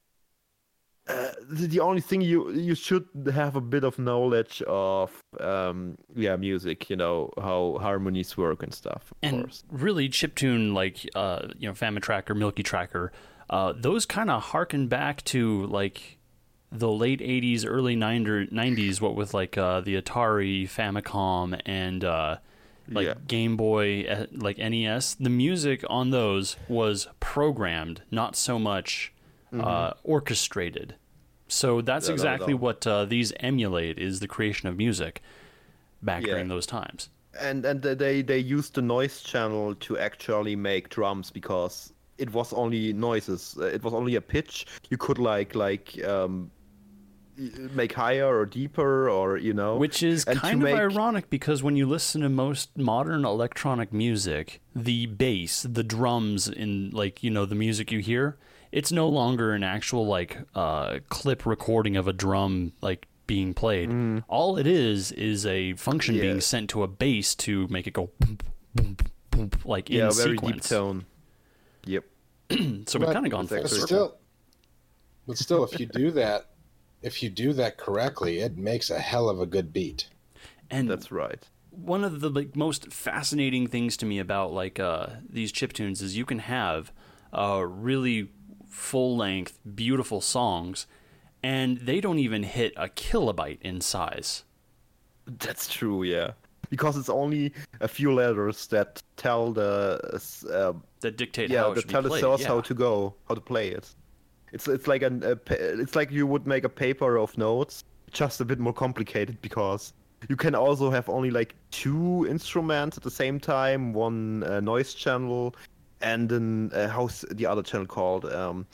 Uh, the, the only thing you you should have a bit of knowledge of um yeah music, you know how harmonies work and stuff, of And course. really, chiptune like uh, you know, FamiTracker, Milky Tracker, uh, those kind of harken back to like the late eighties, early nineties. What with like uh, the Atari, Famicom, and uh, like Yeah. Game Boy, uh, like N E S. The music on those was programmed, not so much uh, orchestrated. So that's Yeah, not at exactly all. what uh, these emulate, is the creation of music back Yeah. during those times. And and they they used the noise channel to actually make drums because it was only noises. Uh, It was only a pitch. You could like like um y- make higher or deeper or you know. Which is and to kind of make- ironic because when you listen to most modern electronic music, the bass, the drums in like, you know, the music you hear, it's no longer an actual like uh, clip recording of a drum like being played. All it is is a function Mm. Yeah. being sent to a bass to make it go boom, boom, boom, like in Yeah, very sequence. deep tone. Yep. So we've But- kind of gone full But circle. still, but still, if you do that, if you do that correctly, it makes a hell of a good beat. And That's right. one of the like most fascinating things to me about like uh, these chiptunes is you can have uh, really full length, beautiful songs, and they don't even hit a kilobyte in size. That's true. Yeah. Because it's only a few letters that tell the uh, That dictate yeah, how it that should tell be the played. source yeah. how to go, how to play it. It's it's like an a, pa- it's like you would make a paper of notes, just a bit more complicated because you can also have only like two instruments at the same time, one uh, noise channel, and then uh, how's the other channel called? Um,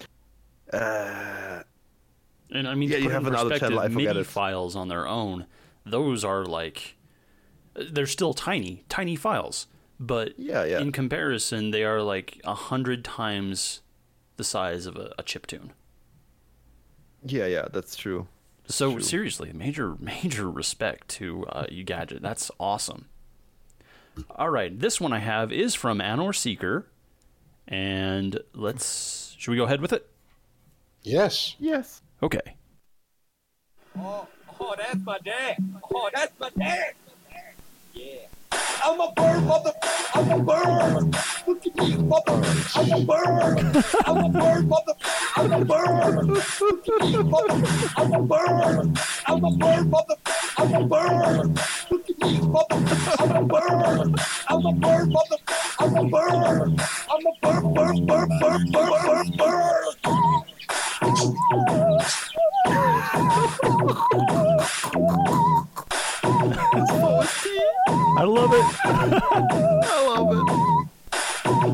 uh, And I mean, Yeah, to you put have in another perspective, channel, I forget MIDI it. files on their own, those are like, they're still tiny, tiny files. But Yeah, yeah. in comparison, they are like a hundred times the size of a, a chiptune. yeah, yeah, that's true. So true. seriously, major, major respect to uh, you, Gadget. That's awesome. All right, this one I have is from Anor Seeker, and let's. Should we go ahead with it? Yes. Yes. Okay. Oh, that's my dad. Oh, that's my dad. Yeah. I'm a bird, mother. I'm a bird. Look at me, mother. I'm a bird. I'm a bird, mother. I'm a bird. Look at me, mother. I'm a bird. I'm a bird, mother. I'm a bird. Look at me, mother. I'm a bird. I'm a bird, mother. I'm a bird. I'm a bird, bird, bird, bird, bird, bird, bird. I love it. I love it.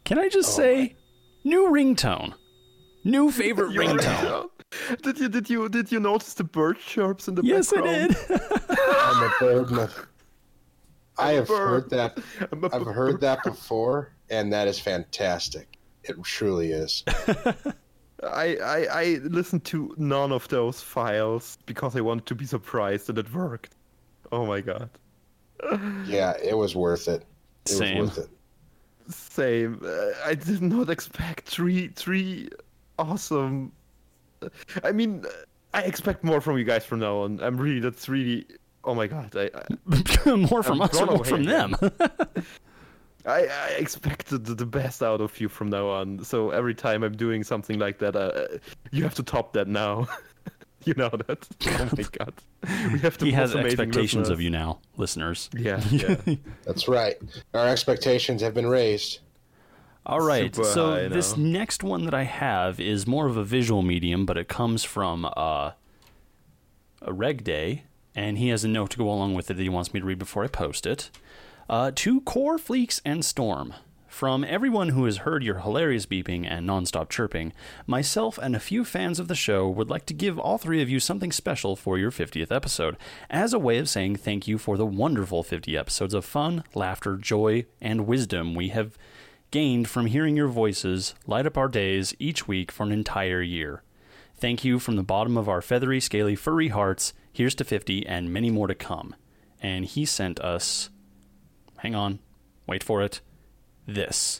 Can I just say, new ringtone, new favorite ringtone. Did you did you did you notice the bird chirps in the Yes, I background? did. I'm a birdman. I I'm a have bird. heard that. I'm a I've bird. heard that before, and that is fantastic. It truly is. I, I I listened to none of those files because I wanted to be surprised that it worked. Oh my god. Yeah, it was worth it. It Same. was worth it. Same. Uh, I did not expect three three awesome. I mean, I expect more from you guys from now on. I'm really that's really. Oh my god. I I, More from I'm us or blown more from away them? I, I expected the, the best out of you from now on. So every time I'm doing something like that, uh, you have to top that now. You know that. Oh my god. We have to. He has expectations of you now, listeners. Yeah. Yeah. That's right. Our expectations have been raised. All right, Super so high this now. next one that I have is more of a visual medium, but it comes from uh, a Reg Day, and he has a note to go along with it that he wants me to read before I post it. Uh, to Core, Fleeks, and Storm. From everyone who has heard your hilarious beeping and nonstop chirping, myself and a few fans of the show would like to give all three of you something special for your fiftieth episode, as a way of saying thank you for the wonderful fifty episodes of fun, laughter, joy, and wisdom we have gained from hearing your voices light up our days each week for an entire year. Thank you from the bottom of our feathery, scaly, furry hearts. Here's to fifty and many more to come. And he sent us... Hang on. Wait for it. This.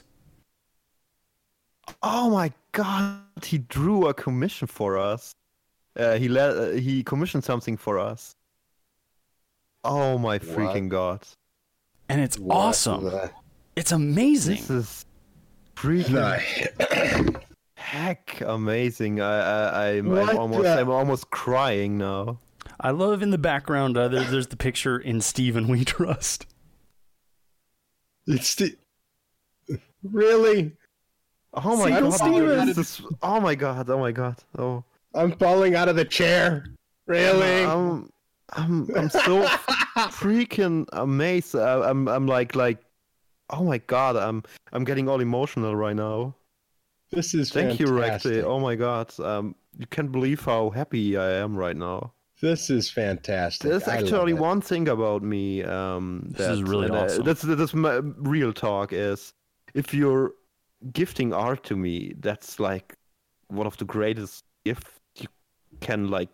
Oh my god, he drew a commission for us. Uh, he let uh, he commissioned something for us. Oh my freaking god. And it's What awesome. the- It's amazing. This is freaking heck amazing. I I I'm, What I'm almost the- I'm almost crying now. I love in the background, uh, there, there's the picture in Steven We Trust. It's the... Really? Oh my Single god. Steven. This is, oh my god. Oh my god. Oh. I'm falling out of the chair. Really? I'm I'm I'm so freaking amazed. I, I'm I'm like like oh my god. I'm I'm getting all emotional right now. This is Thank you, fantastic. Recte. Oh my god. Um, you can't believe how happy I am right now. This is fantastic. There's I love actually it. one thing about me. Um, This is that- really and, uh, awesome. That's that's my real talk. Is if you're gifting art to me, that's like one of the greatest gifts you can like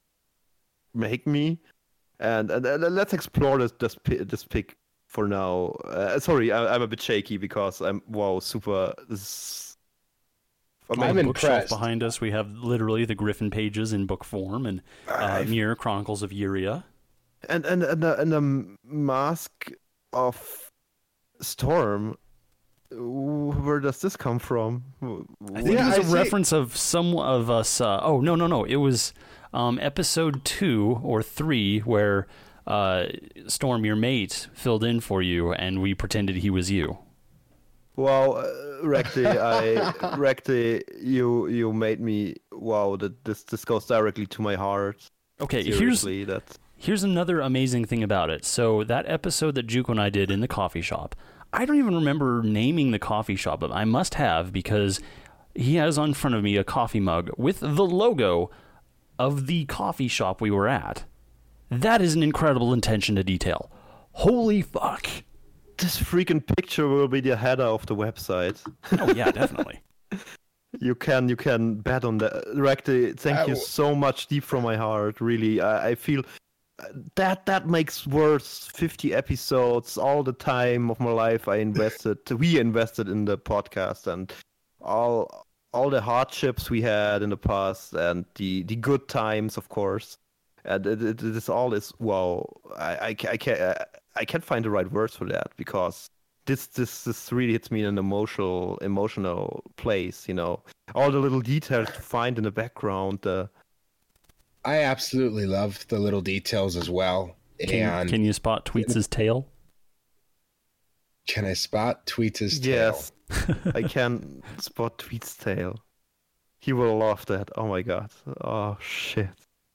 make me. And, and, uh, let's explore this this pi- this pic for now. Uh, sorry, I, I'm a bit shaky because I'm wow super. This is On I'm the bookshelf impressed. behind us, we have literally the Griffin pages in book form and uh, I've- Mirror Chronicles of Yuria. and and and the, and the mask of Storm. Where does this come from? I think Yeah, it I was a see- reference of some of us. Uh, oh no, no, no! It was um, episode two or three where uh, Storm, your mate, filled in for you, and we pretended he was you. Wow, uh, Recte, I Recte, you you made me wow. That this this goes directly to my heart. Okay, here's Seriously, that here's another amazing thing about it. So that episode that Juko and I did in the coffee shop, I don't even remember naming the coffee shop, but I must have because he has on front of me a coffee mug with the logo of the coffee shop we were at. That is an incredible attention to detail. Holy fuck. this freaking picture will be the header of the website. Oh yeah, definitely. You can you can bet on that. Recte, thank I you w- so much, deep from my heart. Really, I, I feel that that makes worth fifty episodes. All the time of my life I invested, we invested in the podcast, and all all the hardships we had in the past, and the the good times, of course. And it, it, this all is wow. I I, ca- I can't I can't find the right words for that because this this this really hits me in an emotional emotional place. You know, all the little details to find in the background. Uh, I absolutely love the little details as well. Can, and can you spot Tweets' tail? can I spot Tweets' tail? yes, I can spot Tweet's tail. He will love that. Oh my god. Oh shit.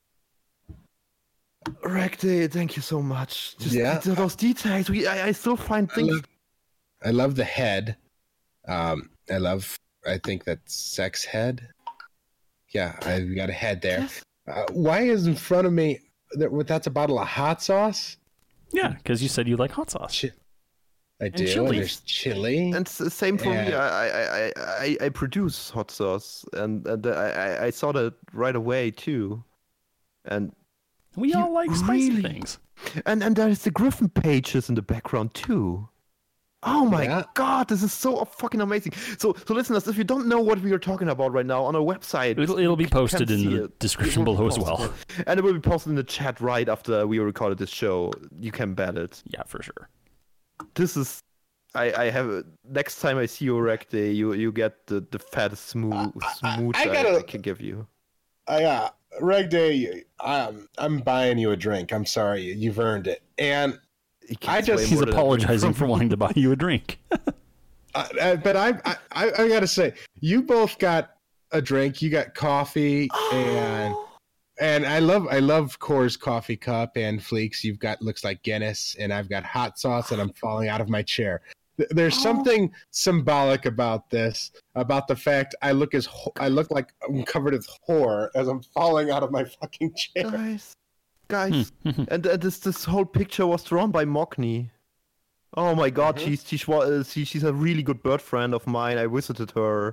Recte, thank you so much. Just Yeah. th- those details. We I, I still find I things. love, I love the head. Um, I love. I think that's sex head. Yeah, I've got a head there. Uh, why is in front of me? That, that's a bottle of hot sauce. Yeah, because you said you like hot sauce. Chi- I do. chili. And there's chili. And it's the same for And- me. I, I, I, I, I produce hot sauce, and, and I, I, I saw that right away too. And We You all like spicy really- things. and and there's the Griffin pages in the background too. Oh my Yeah. god, this is so fucking amazing. So, so listeners, if you don't know what we are talking about right now on our website, It'll, it'll be you can posted in see the it. description It will be below as well. posted. And it will be posted in the chat right after we recorded this show. You can bet it. Yeah, for sure. This is, I, I have next time I see you, Rec Day, you you get the the fattest smooth smooth I I, gotta- I can give you. I uh, Reg Day. Um, I'm buying you a drink. I'm sorry, you've earned it. And He I gets just- way He's more than I bring apologizing from- for wanting to buy you a drink. Uh, uh, but I, I, I, I gotta say, you both got a drink. You got coffee, and and I love, I love Coors coffee cup and Fleeks. You've got looks like Guinness, and I've got hot sauce, and I'm falling out of my chair. Th- There's something symbolic about this, about the fact I look as ho- I look like I'm covered with horror as I'm falling out of my fucking chair. Guys, guys, and uh, this this whole picture was drawn by Mockney. Oh my god, Mhm. she's she's wa- uh, she, she's a really good bird friend of mine. I visited her,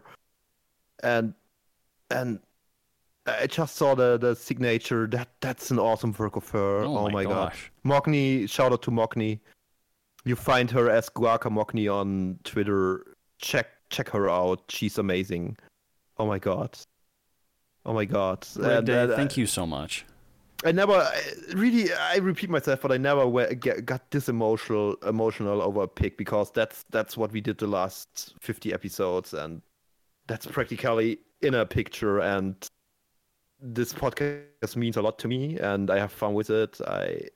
and and I just saw the the signature. That that's an awesome work of her. Oh Oh, my my god, gosh. Mockney! Shout out to Mockney. You find her as Guaca Mockney on Twitter. Check check her out. She's amazing. Oh my god. Oh my god. Red And, Day, uh, thank you so much. I never I- really. I repeat myself, but I never we- get, got this emotional emotional over a pick because that's that's what we did the last fifty episodes, and that's practically in a picture. And this podcast means a lot to me, and I have fun with it. I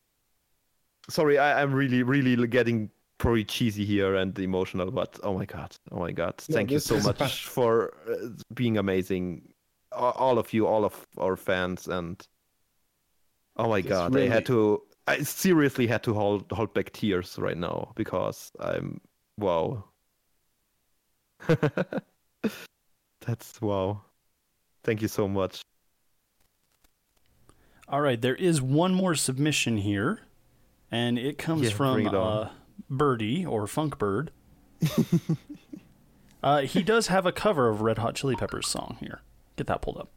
sorry, I, I'm really really getting probably cheesy here and emotional, but oh my god, oh my god, No, thank you this so is much about- for uh, being amazing, all all of you, all of our fans, and. Oh my It's god, really- I had to I seriously had to hold hold back tears right now because I'm wow. That's wow. Thank you so much. All right, there is one more submission here, and it comes Yeah, from bring it on. uh, Birdie or Funkbird. uh, he does have a cover of Red Hot Chili Peppers song here. Get that pulled up.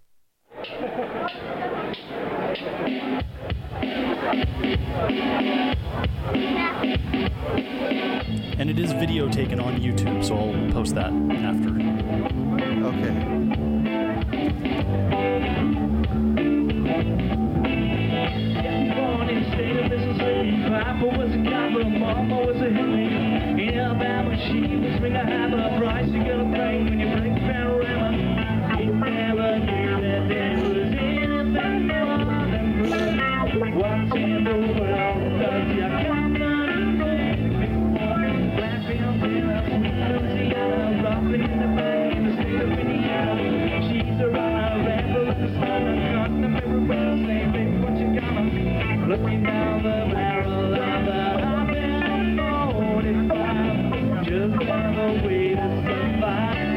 And it is video taken on YouTube, so I'll post that after. Okay. Born in the state of Mississippi, Papa was a copper, Mama was a hippie. In Alabama, she was ring a hammer. Price you gonna pay when you break the panorama. You never knew that there was anything more than blue. What's in the world does your company do? Laughing in a Louisiana, roughing in the bay in the state of Indiana. She's a runner, rebel in the sun, caught them everywhere, saying, baby, what you gonna? Looking down the barrel of the hot forty-five, just another way to survive.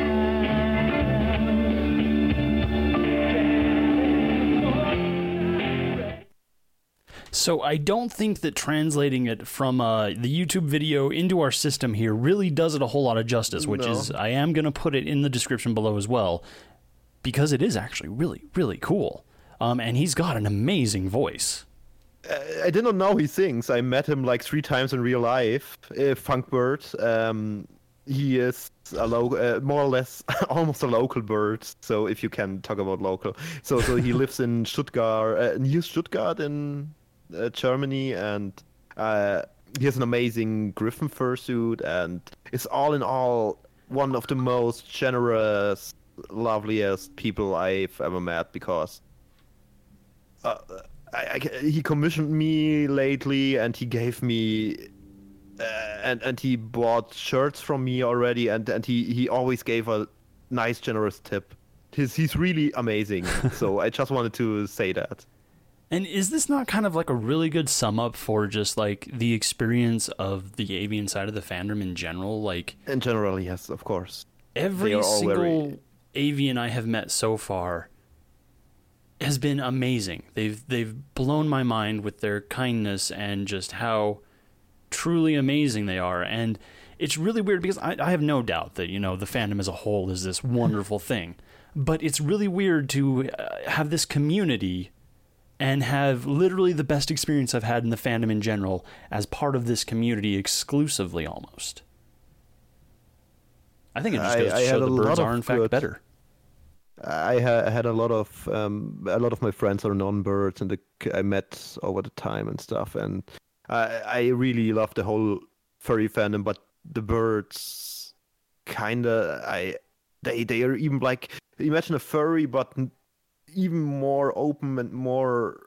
So I don't think that translating it from uh, the YouTube video into our system here really does it a whole lot of justice, which No. is I am going to put it in the description below as well, because it is actually really, really cool. Um, and he's got an amazing voice. I did not know he sings. I met him like three times in real life. Uh, Funkbird. Um, he is a lo- uh, more or less almost a local bird. So if you can talk about local, so so he lives in Stuttgart, uh, near Stuttgart in uh, Germany, and uh, he has an amazing griffin fursuit, and is all in all one of the most generous, loveliest people I've ever met because. Uh, I, I, he commissioned me lately, and he gave me, uh, and and he bought shirts from me already, and, and he, he always gave a nice, generous tip. He's he's really amazing. So I just wanted to say that. And is this not kind of like a really good sum up for just like the experience of the avian side of the fandom in general? Like in general, yes, of course. Every single very... avian I have met so far has been amazing. They've they've blown my mind with their kindness and just how truly amazing they are. And it's really weird because I, I have no doubt that, you know, the fandom as a whole is this wonderful thing. But it's really weird to uh, have this community and have literally the best experience I've had in the fandom in general as part of this community exclusively almost. I think it just goes I, to I show the birds are in fact good. better. I ha- had a lot of um, a lot of my friends are non-birds, and the, I met over the time and stuff, and I, I really love the whole furry fandom. But the birds, kinda, I they they are even like, imagine a furry, but even more open and more.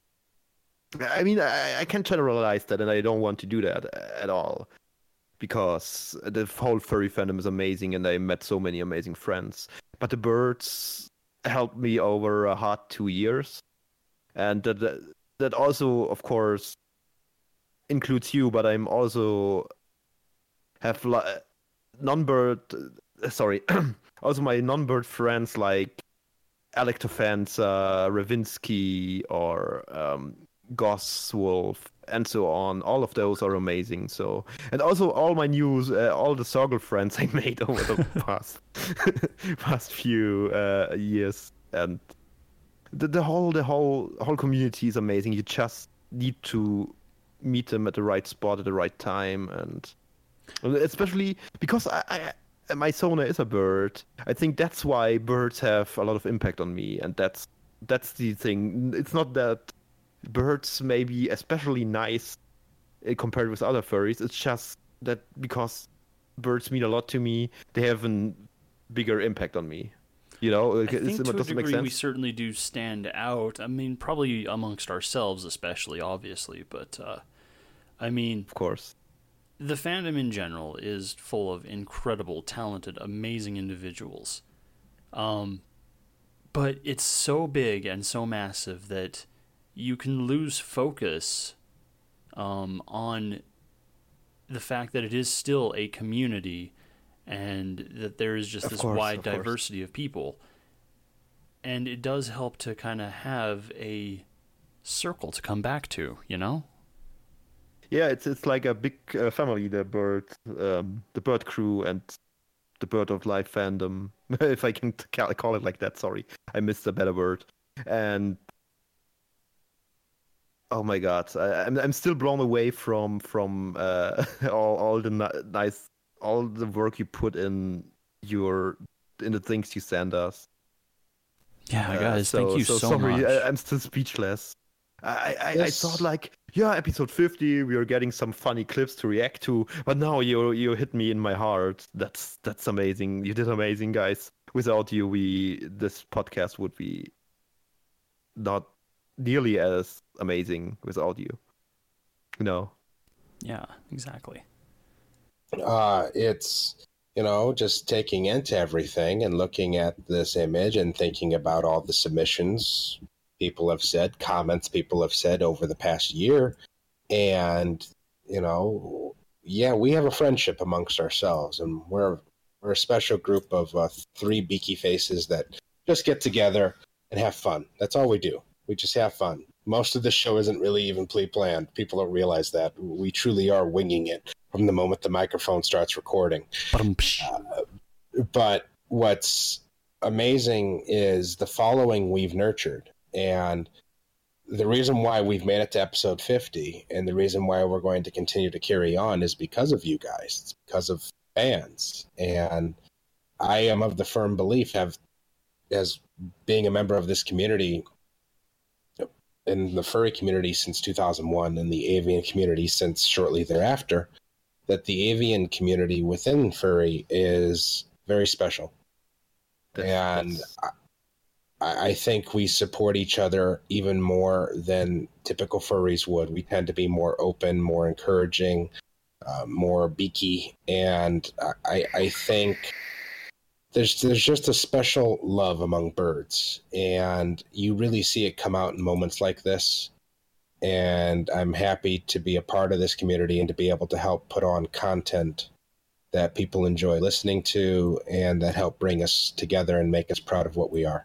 I mean, I, I can't generalize that, and I don't want to do that at all, because the whole furry fandom is amazing, and I met so many amazing friends. But the birds helped me over a hard two years, and that that also, of course, includes you. But I'm also have li- non-bird, sorry, also my non-bird friends like Electophanza, Ravinsky, or um, Goss Wolf, and so on. All of those are amazing. So, and also all my news, uh, all the Sorgle friends I made over the past past few uh, years, and the the whole the whole whole community is amazing. You just need to meet them at the right spot at the right time, and especially because I. I my Sona is a bird. I think that's why birds have a lot of impact on me, and that's that's the thing. It's not that birds may be especially nice compared with other furries. It's just that because birds mean a lot to me, they have a bigger impact on me. You know, I think it to a doesn't make degree sense. we certainly do stand out. I mean, probably amongst ourselves, especially, obviously, but uh, I mean, of course. The fandom in general is full of incredible, talented, amazing individuals. Um, but it's so big and so massive that you can lose focus um, on the fact that it is still a community and that there is just of this course, wide of diversity of people. And it does help to kind of have a circle to come back to, you know? Yeah, it's it's like a big uh, family, the bird, um, the bird crew, and the Bird of Life fandom, if I can ca- call it like that. Sorry, I missed a better word. And oh my God, I, I'm I'm still blown away from from uh, all all the ni- nice all the work you put in your in the things you send us. Yeah, guys, uh, so, thank you so, so sorry, much. I, I'm still speechless. I, I, Yes. I thought like, yeah, episode fifty, we are getting some funny clips to react to, but now you you hit me in my heart. That's that's amazing. You did amazing, guys. Without you, we this podcast would be not nearly as amazing without you. No. Yeah, exactly. Uh, it's, you know, just taking into everything and looking at this image and thinking about all the submissions people have said, comments people have said over the past year. And, you know, yeah, we have a friendship amongst ourselves, and we're, we're a special group of uh, three beaky faces that just get together and have fun. That's all we do. We just have fun. Most of the show isn't really even pre-planned. People don't realize that. We truly are winging it from the moment the microphone starts recording. Uh, but what's amazing is the following we've nurtured. And the reason why we've made it to episode fifty, and the reason why we're going to continue to carry on, is because of you guys. It's because of fans. And I am of the firm belief, have as being a member of this community, in the furry community since two thousand one, and the avian community since shortly thereafter, that the avian community within furry is very special. That's, and that's... I, I think we support each other even more than typical furries would. We tend to be more open, more encouraging, uh, more beaky. And I, I think there's there's just a special love among birds, and you really see it come out in moments like this. And I'm happy to be a part of this community and to be able to help put on content that people enjoy listening to and that help bring us together and make us proud of what we are.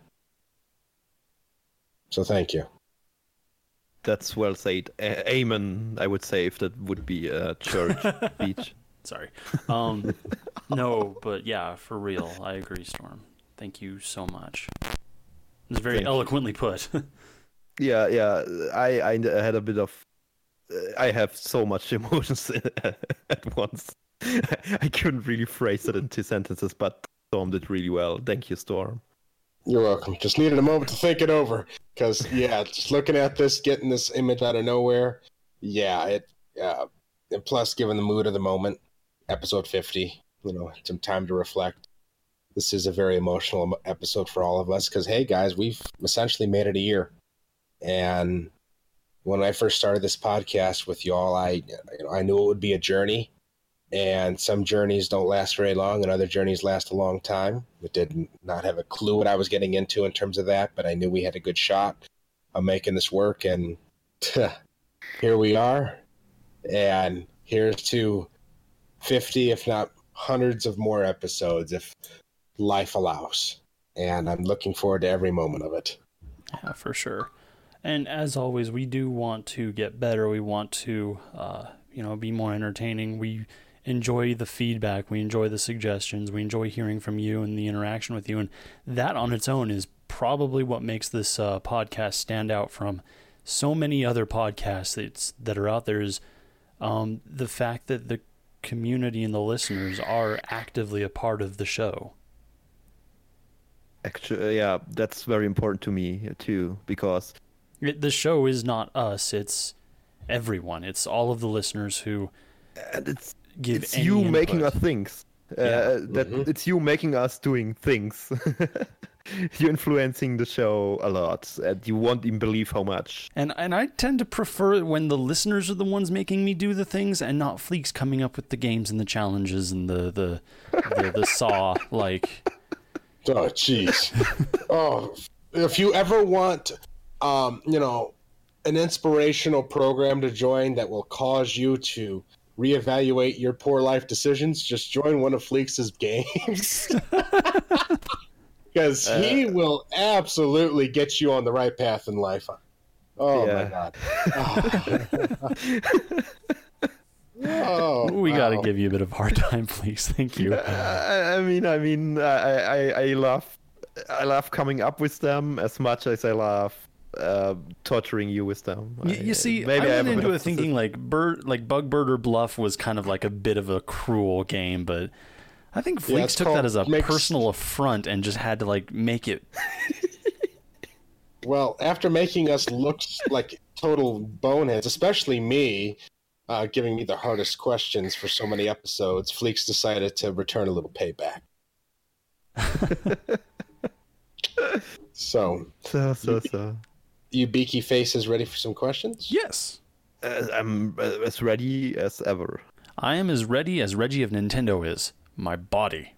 So thank you. That's well said. A- Amen, I would say, if that would be a church speech. Sorry. Um, no, but yeah, for real, I agree, Storm. Thank you so much. It was very Thank eloquently put. Yeah, yeah. I, I had a bit of. I have so much emotions at once. I couldn't really phrase it in two sentences, but Storm did really well. Thank you, Storm. You're welcome. Just needed a moment to think it over. Because, yeah, just looking at this, getting this image out of nowhere, yeah, it. Uh, and plus, given the mood of the moment, episode fifty, you know, some time to reflect. This is a very emotional episode for all of us because, hey, guys, we've essentially made it a year. And when I first started this podcast with y'all, I, you know, I knew it would be a journey. And some journeys don't last very long, and other journeys last a long time. I did not have a clue what I was getting into in terms of that, but I knew we had a good shot of making this work. And here we are. And here's to fifty, if not hundreds of more episodes, if life allows. And I'm looking forward to every moment of it. Yeah, for sure. And as always, we do want to get better. We want to, uh, you know, be more entertaining. We enjoy the feedback. We enjoy the suggestions. We enjoy hearing from you and the interaction with you. And that on its own is probably what makes this uh, podcast stand out from so many other podcasts that's, that are out there is um, the fact that the community and the listeners are actively a part of the show. Actually, yeah, that's very important to me too, because it, the show is not us; it's everyone. It's all of the listeners who and it's give. It's any you input. making us things. Uh, Yeah. That Mhm. it's you making us doing things. You're influencing the show a lot, and you won't even believe how much. And and I tend to prefer when the listeners are the ones making me do the things, and not Fleeks coming up with the games and the challenges and the the the, the saw like. Oh, jeez. Oh, if you ever want, um, you know, an inspirational program to join that will cause you to reevaluate your poor life decisions, just join one of Fleeks' games. Because he will absolutely get you on the right path in life. Oh, Yeah. my God. Oh, We got to wow. give you a bit of hard time, Fleeks. Thank you. I, I mean, I mean, I, I, I love, I love coming up with them as much as I love uh, torturing you with them. You, I- you see, maybe I have went a bit into of it thinking like bird, like Bug Bird or Bluff was kind of like a bit of a cruel game, but I think Yeah, Fleeks it's took that called as a mixed- personal affront and just had to like make it. Well, after making us look like total boneheads, especially me, uh, giving me the hardest questions for so many episodes, Fleeks decided to return a little payback. So, So, so, so. you beaky faces ready for some questions? Yes, Uh, I'm uh, as ready as ever. I am as ready as Reggie of Nintendo is. My body.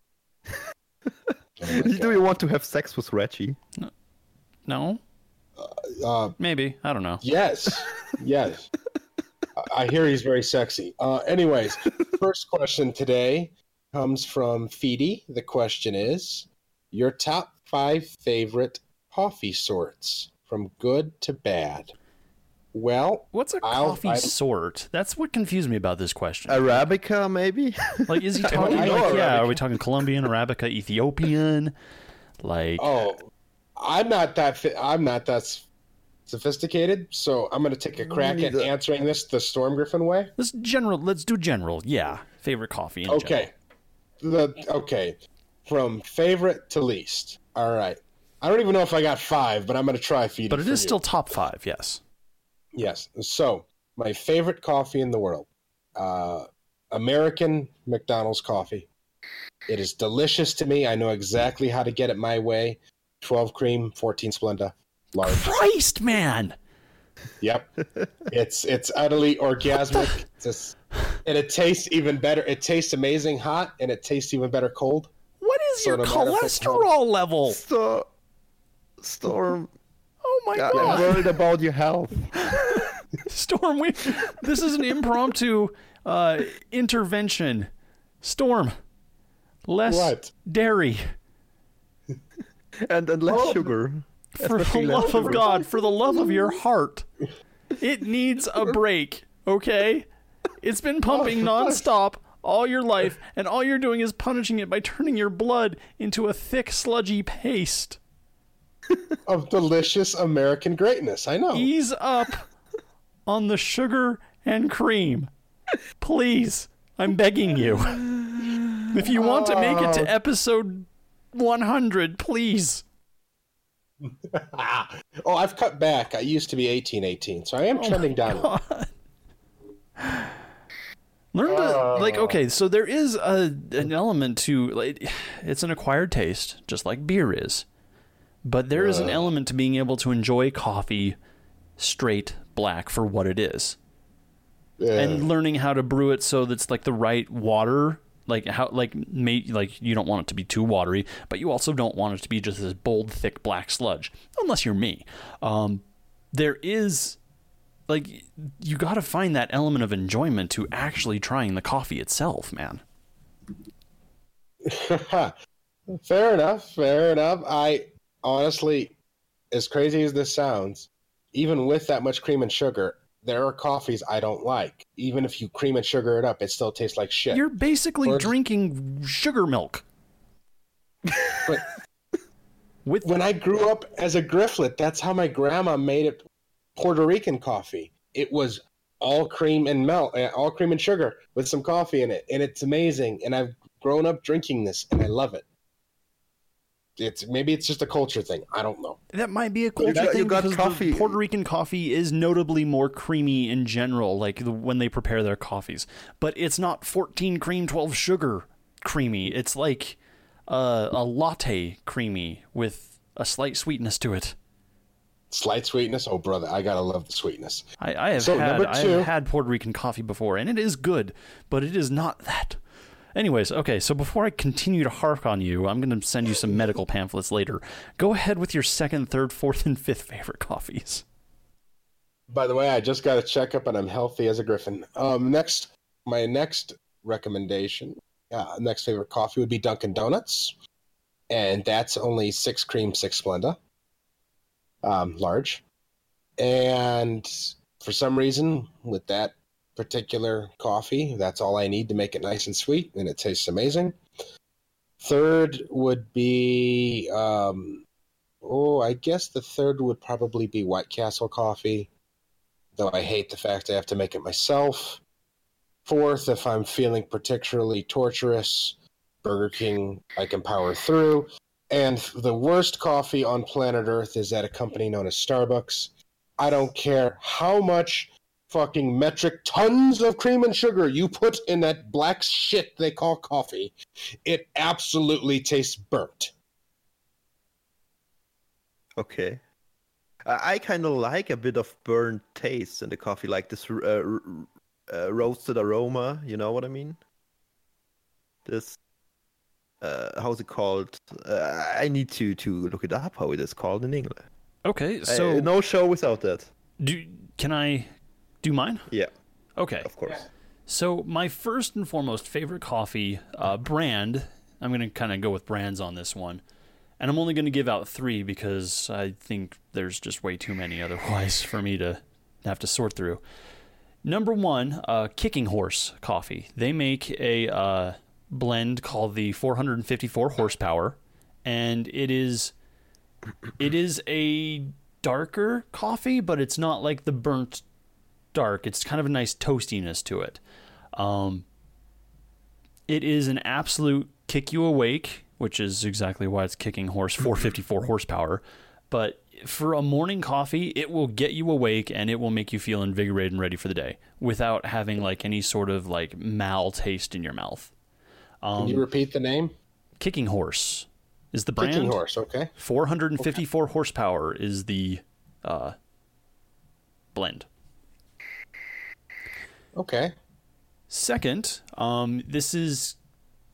Do you want to have sex with Reggie? No, Uh, maybe I don't know. yes, yes. I hear he's very sexy. Uh, anyways, first question today comes from Feedy. The question is, your top five favorite coffee sorts, from good to bad. Well, What's a I'll- coffee I- sort? That's what confused me about this question. Arabica, maybe? Like, is he I talking don't know like, yeah, Arabica. are we talking Colombian, Arabica, Ethiopian? Like, oh, I'm not that. Fi- I'm not that s- sophisticated. So I'm going to take a crack at neither. answering this the Storm Griffin way. let's general. Let's do general. Yeah, favorite coffee. In Okay. The okay, from favorite to least. All right. I don't even know if I got five, but I'm going to try feeding. general. But it for is you. still top five. Yes. Yes. So, my favorite coffee in the world, uh, American McDonald's coffee. It is delicious to me. I know exactly how to get it my way. twelve cream, fourteen Splenda, large. Christ, man. Yep. It's it's utterly orgasmic. It's just, and it tastes even better. It tastes amazing hot, and it tastes even better cold. What is your Sort of medical cholesterol level? So, Storm, Oh my I'm god. worried about your health. Storm, we this is an impromptu uh, intervention. Storm, less What? dairy. And, and less sugar. For the Especially less love of sugar. God, for the love of your heart, it needs a break, okay? It's been pumping nonstop all your life, and all you're doing is punishing it by turning your blood into a thick, sludgy paste. Of delicious American greatness. I know. Ease up on the sugar and cream. Please, I'm begging you. If you want to make it to episode one hundred, please. Oh, I've cut back. I used to be eighteen eighteen, so I am trending downward. Learn to like okay, so there is a an element to like it's an acquired taste, just like beer is. But there is an element to being able to enjoy coffee straight black for what it is. Yeah. And learning how to brew it so that's like the right water, like how like may, like you don't want it to be too watery, but you also don't want it to be just this bold, thick black sludge, unless you're me. Um, there is like you got to find that element of enjoyment to actually trying the coffee itself, man. Fair enough. Fair enough. I honestly, as crazy as this sounds, even with that much cream and sugar, there are coffees I don't like. Even if you cream and sugar it up, it still tastes like shit. You're basically Or- drinking sugar milk. But With when I grew up as a Grifflet, that's how my grandma made it. Puerto Rican coffee. It was all cream and milk, uh, all cream and sugar with some coffee in it, and it's amazing. And I've grown up drinking this, and I love it. It's maybe it's just a culture thing. I don't know. That might be a culture got- thing you got because coffee. the Puerto Rican coffee is notably more creamy in general, like the, when they prepare their coffees. But it's not fourteen cream, twelve sugar creamy. It's like uh, a latte creamy with a slight sweetness to it. Slight sweetness. Oh, brother, I gotta love the sweetness. I, I have So, had number I two- have had Puerto Rican coffee before, and it is good, but it is not that. Anyways, okay, so before I continue to harp on you, I'm going to send you some medical pamphlets later. Go ahead with your second, third, fourth, and fifth favorite coffees. By the way, I just got a checkup, and I'm healthy as a griffin. Um, next, my next recommendation, uh, next favorite coffee would be Dunkin' Donuts, and that's only six cream, six Splenda, um, large. And for some reason, with that particular coffee, that's all I need to make it nice and sweet, and it tastes amazing. Third would be, um, oh, I guess the third would probably be White Castle coffee, though I hate the fact I have to make it myself. Fourth, if I'm feeling particularly torturous, Burger King, I can power through. And the worst coffee on planet Earth is at a company known as Starbucks. I don't care how much fucking metric tons of cream and sugar you put in that black shit they call coffee. It absolutely tastes burnt. Okay. I, I kind of like a bit of burnt taste in the coffee, like this uh, r- uh, roasted aroma. You know what I mean? This, uh, how's it called? Uh, I need to to look it up how it is called in English. Okay, so Uh, no show without that. do can I do mine? Yeah, Okay. of course. So my first and foremost favorite coffee uh, brand, I'm going to kind of go with brands on this one. And I'm only going to give out three because I think there's just way too many otherwise for me to have to sort through. Number one, uh, Kicking Horse Coffee. They make a uh, blend called the four fifty-four horsepower, and it is it is a darker coffee, but it's not like the burnt dark. It's kind of a nice toastiness to it. Um, it is an absolute kick you awake, which is exactly why it's Kicking Horse four fifty-four horsepower. But for a morning coffee, it will get you awake and it will make you feel invigorated and ready for the day without having like any sort of like mal taste in your mouth. Um, Can you repeat the name? Kicking Horse is the brand. Kicking Horse, okay. four fifty-four horsepower is the uh, blend. Okay. Second, um, this is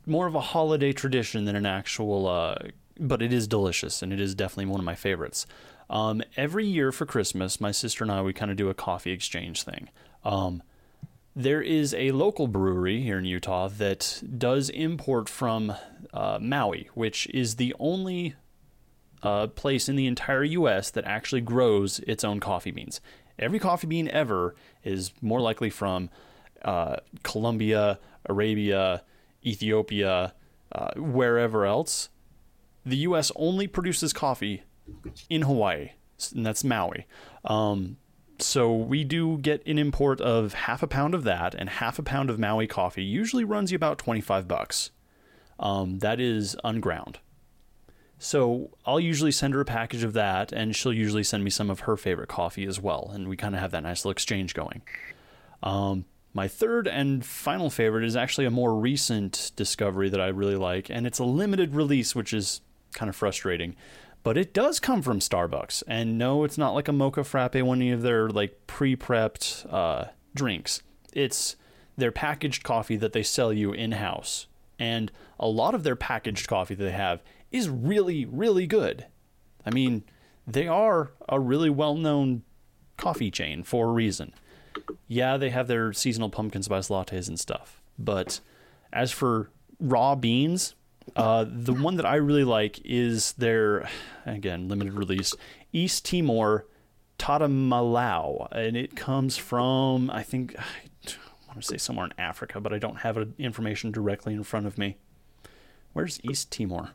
more of a holiday tradition than an actual, uh, but it is delicious, and it is definitely one of my favorites. Um, every year for Christmas, my sister and I, we kind of do a coffee exchange thing. Um, there is a local brewery here in Utah that does import from uh, Maui, which is the only uh, place in the entire U S that actually grows its own coffee beans. Every coffee bean ever is more likely from uh, Colombia, Arabia, Ethiopia, uh, wherever else. The U S only produces coffee in Hawaii, and that's Maui. Um, so we do get an import of half a pound of that, and half a pound of Maui coffee usually runs you about twenty-five bucks. Um, that is unground. So I'll usually send her a package of that, and she'll usually send me some of her favorite coffee as well, and we kind of have that nice little exchange going. Um, my third and final favorite is actually a more recent discovery that I really like, and it's a limited release, which is kind of frustrating. But it does come from Starbucks, and no, it's not like a mocha frappe, one of their like pre-prepped uh, drinks. It's their packaged coffee that they sell you in-house, and a lot of their packaged coffee that they have is really, really good. I mean, they are a really well-known coffee chain for a reason. Yeah, they have their seasonal pumpkin spice lattes and stuff, but as for raw beans, Uh, the one that I really like is their, again, limited release, East Timor Tatamalau. And it comes from, I think, I want to say somewhere in Africa, but I don't have the information directly in front of me. Where's East Timor?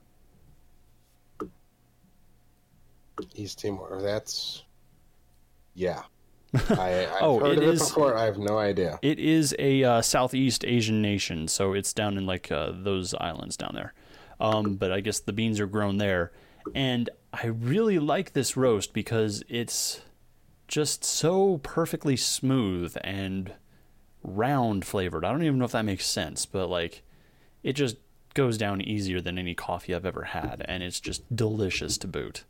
East Timor, that's... Yeah. I, I've oh, heard it of it is, before. I have no idea. It is a uh, Southeast Asian nation, so it's down in like uh, those islands down there. Um, but I guess the beans are grown there. And I really like this roast because it's just so perfectly smooth and round flavored. I don't even know if that makes sense, but like it just goes down easier than any coffee I've ever had, and it's just delicious to boot.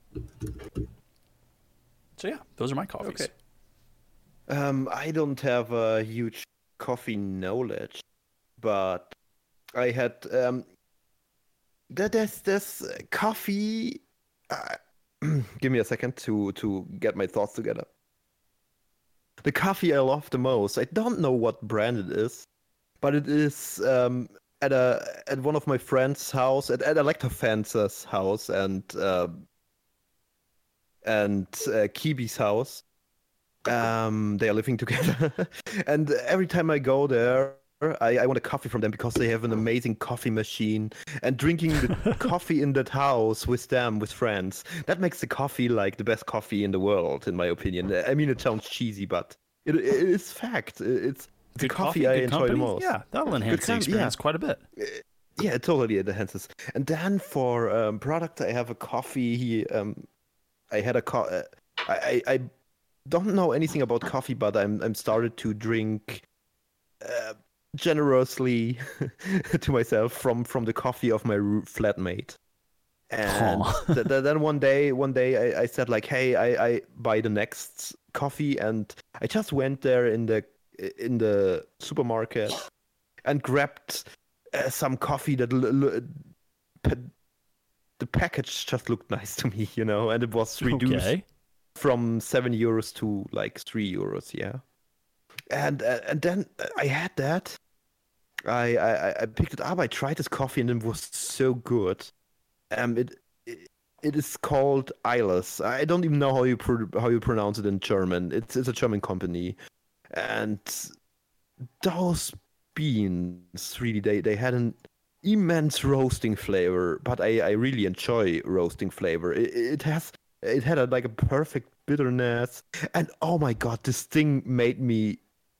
So yeah, those are my coffees. Okay. Um, I don't have a huge coffee knowledge, but I had um, that there's this coffee. Uh, give me a second to to get my thoughts together. The coffee I love the most. I don't know what brand it is, but it is um, at a at one of my friend's house, at at Electrofance's house, and uh, and uh, Kibi's house. Um, they are living together, and every time I go there, I, I want a coffee from them because they have an amazing coffee machine. And drinking the coffee in that house with them, with friends, that makes the coffee like the best coffee in the world, in my opinion. I mean, it sounds cheesy, but it, it is fact. It's the Good coffee, coffee, I good enjoy company. the most. Yeah, that'll enhance Good the com- experience yeah. quite a bit. Yeah, it totally enhances. And then for um, product, I have a coffee. Um, I had a co- uh, I, I I don't know anything about coffee, but I'm I'm started to drink uh, generously to myself from, from the coffee of my ru- flatmate. And th- th- then one day, one day I, I said like, hey, I, I buy the next coffee, and I just went there in the in the supermarket and grabbed uh, some coffee that l- l- p- the package just looked nice to me, you know, and it was reduced Okay. from seven euros to like three euros, yeah. And uh, and then I had that. I, I I picked it up. I tried this coffee, and it was so good. Um, it it, it is called Eilers. I don't even know how you pro- how you pronounce it in German. It's it's a German company, and those beans really they they had an immense roasting flavor. But I, I really enjoy roasting flavor. It, it has it had a, like a perfect bitterness, and oh my god, this thing made me.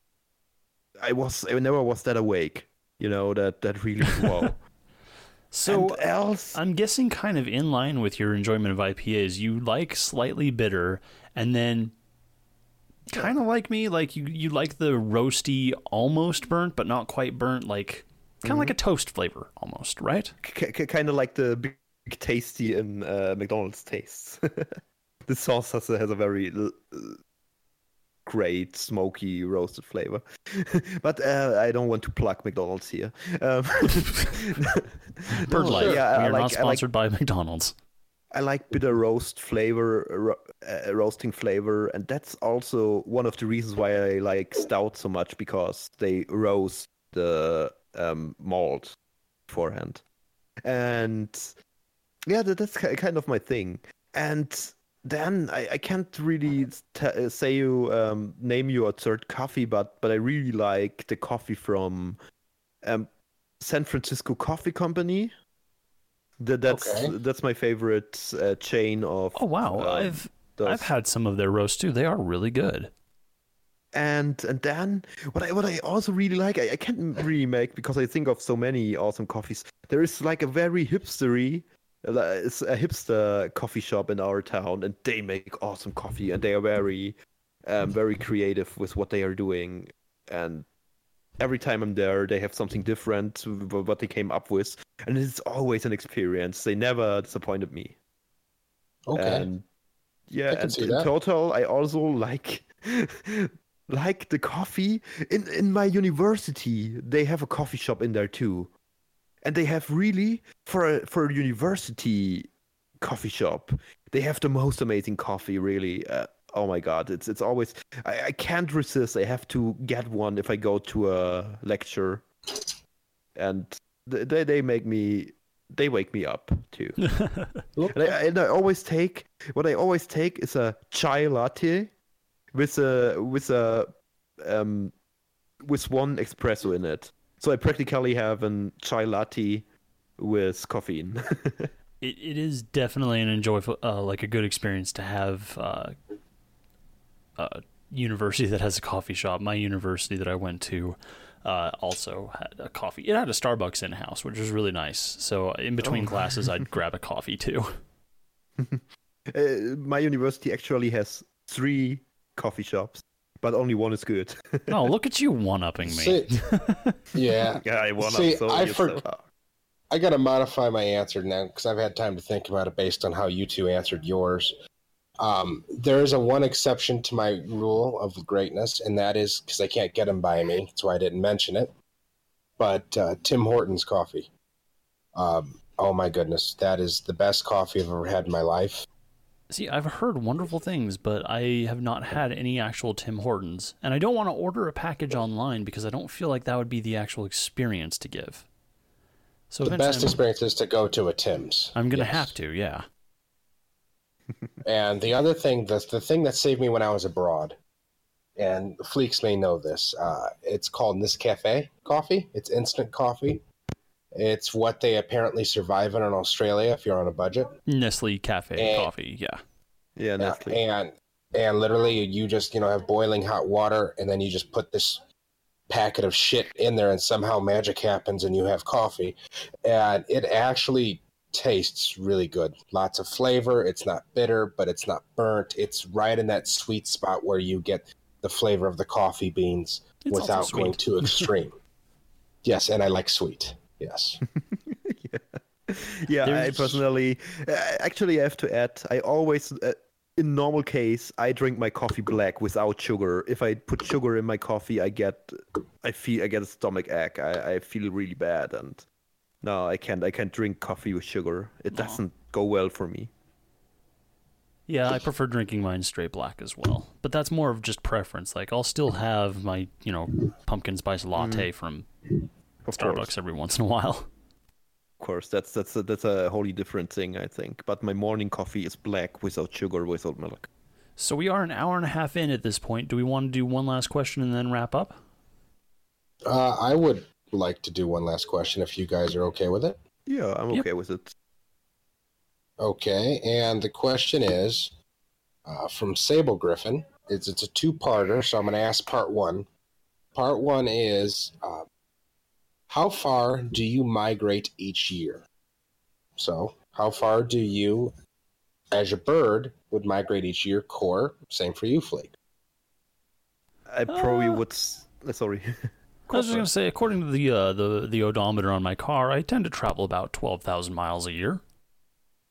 I was I never was that awake. You know, that that really wow. So And else, I'm guessing kind of in line with your enjoyment of I P As, you like slightly bitter, and then kind of like me, like you, you like the roasty, almost burnt, but not quite burnt, like kind of like a toast flavor almost, right? c- c- kind of like the big tasty in uh, McDonald's tastes. The sauce has a, has a very l- l- great smoky roasted flavor. But uh, I don't want to plug McDonald's here. Um, Bird no, Life. yeah, I we are like- not I like- sponsored by McDonald's. I like bitter roast flavor, ro- uh, roasting flavor, and that's also one of the reasons why I like stout so much, because they roast the um, malt beforehand. And yeah, that, that's ki- kind of my thing. And then I, I can't really t- uh, say you um, name you a third coffee, but but I really like the coffee from um, San Francisco Coffee Company. That that's Okay. that's my favorite uh, chain of. Oh wow, um, I've those. I've had some of their roasts too. They are really good. And and then what I what I also really like, I, I can't really make because I think of so many awesome coffees. There is like a very hipstery, uh, it's a hipster coffee shop in our town, and they make awesome coffee, and they are very, um, very creative with what they are doing. And every time I'm there, they have something different to what they came up with, and it's always an experience. They never disappointed me. Okay. And yeah, I can and see in that. total, I also like like the coffee in in my university. They have a coffee shop in there too, and they have really for a for a university coffee shop. They have the most amazing coffee. Really, uh, oh my god, it's it's always I, I can't resist. I have to get one if I go to a lecture, and th- they they make me. They wake me up too. And I, and I always take what I always take is a chai latte with a with a um with one espresso in it. So I practically have a chai latte with caffeine. It it is definitely an enjoyable, uh, like a good experience to have uh, a university that has a coffee shop. My university that I went to uh, also had a coffee. It had a Starbucks in house, which was really nice. So in between Oh. classes, I'd grab a coffee too. Uh, my university actually has three coffee shops, but only one is good. Oh, look at you one-upping me. See, yeah. Yeah, I one See, up. So I you're for- so hard. I got to modify my answer now because I've had time to think about it based on how you two answered yours. Um, there is a one exception to my rule of greatness, and that is because I can't get them by me. That's why I didn't mention it. But uh, Tim Hortons coffee. Um, oh my goodness, that is the best coffee I've ever had in my life. See, I've heard wonderful things, but I have not had any actual Tim Hortons. And I don't want to order a package online because I don't feel like that would be the actual experience to give. So The eventually best I'm- experience is to go to a Tim's. I'm going to Yes. have to, yeah. And the other thing, the, the thing that saved me when I was abroad, and the Fleeks may know this, uh, it's called Nescafe coffee. It's instant coffee. It's what they apparently survive in in Australia if you're on a budget. Nestle Cafe And- coffee, yeah. Yeah, Yeah, Nestle. and and literally you just, you know, have boiling hot water and then you just put this packet of shit in there and somehow magic happens and you have coffee. And it actually tastes really good. Lots of flavor. It's not bitter, but it's not burnt. It's right in that sweet spot where you get the flavor of the coffee beans It's also without going sweet. too extreme. Yes, and I like sweet. Yes. Yeah, I There's- personally, uh, actually, I have to add, I always, uh, in normal case, I drink my coffee black without sugar. If I put sugar in my coffee, I get, I feel, I get a stomach ache. I, I feel really bad, and no, I can't, I can't drink coffee with sugar. It doesn't go well for me. Yeah, I prefer drinking mine straight black as well. But that's more of just preference. Like, I'll still have my, you know, pumpkin spice latte from Of Starbucks course, every once in a while. of course, that's that's a, that's a wholly different thing, I think. But my morning coffee is black without sugar, without milk. So we are an hour and a half in at this point. Do we want to do one last question and then wrap up? Uh, I would like to do one last question if you guys are okay with it. Yeah, I'm Yep. okay with it. Okay, and the question is uh, from Sable Griffin. It's, it's a two-parter, so I'm going to ask part one. Part one is, uh, how far do you migrate each year? So, how far do you, as a bird, would migrate each year? Core, same for you, Flake. I probably Uh, would. s- uh, Sorry. I was just going to say, according to the, uh, the the odometer on my car, I tend to travel about twelve thousand miles a year.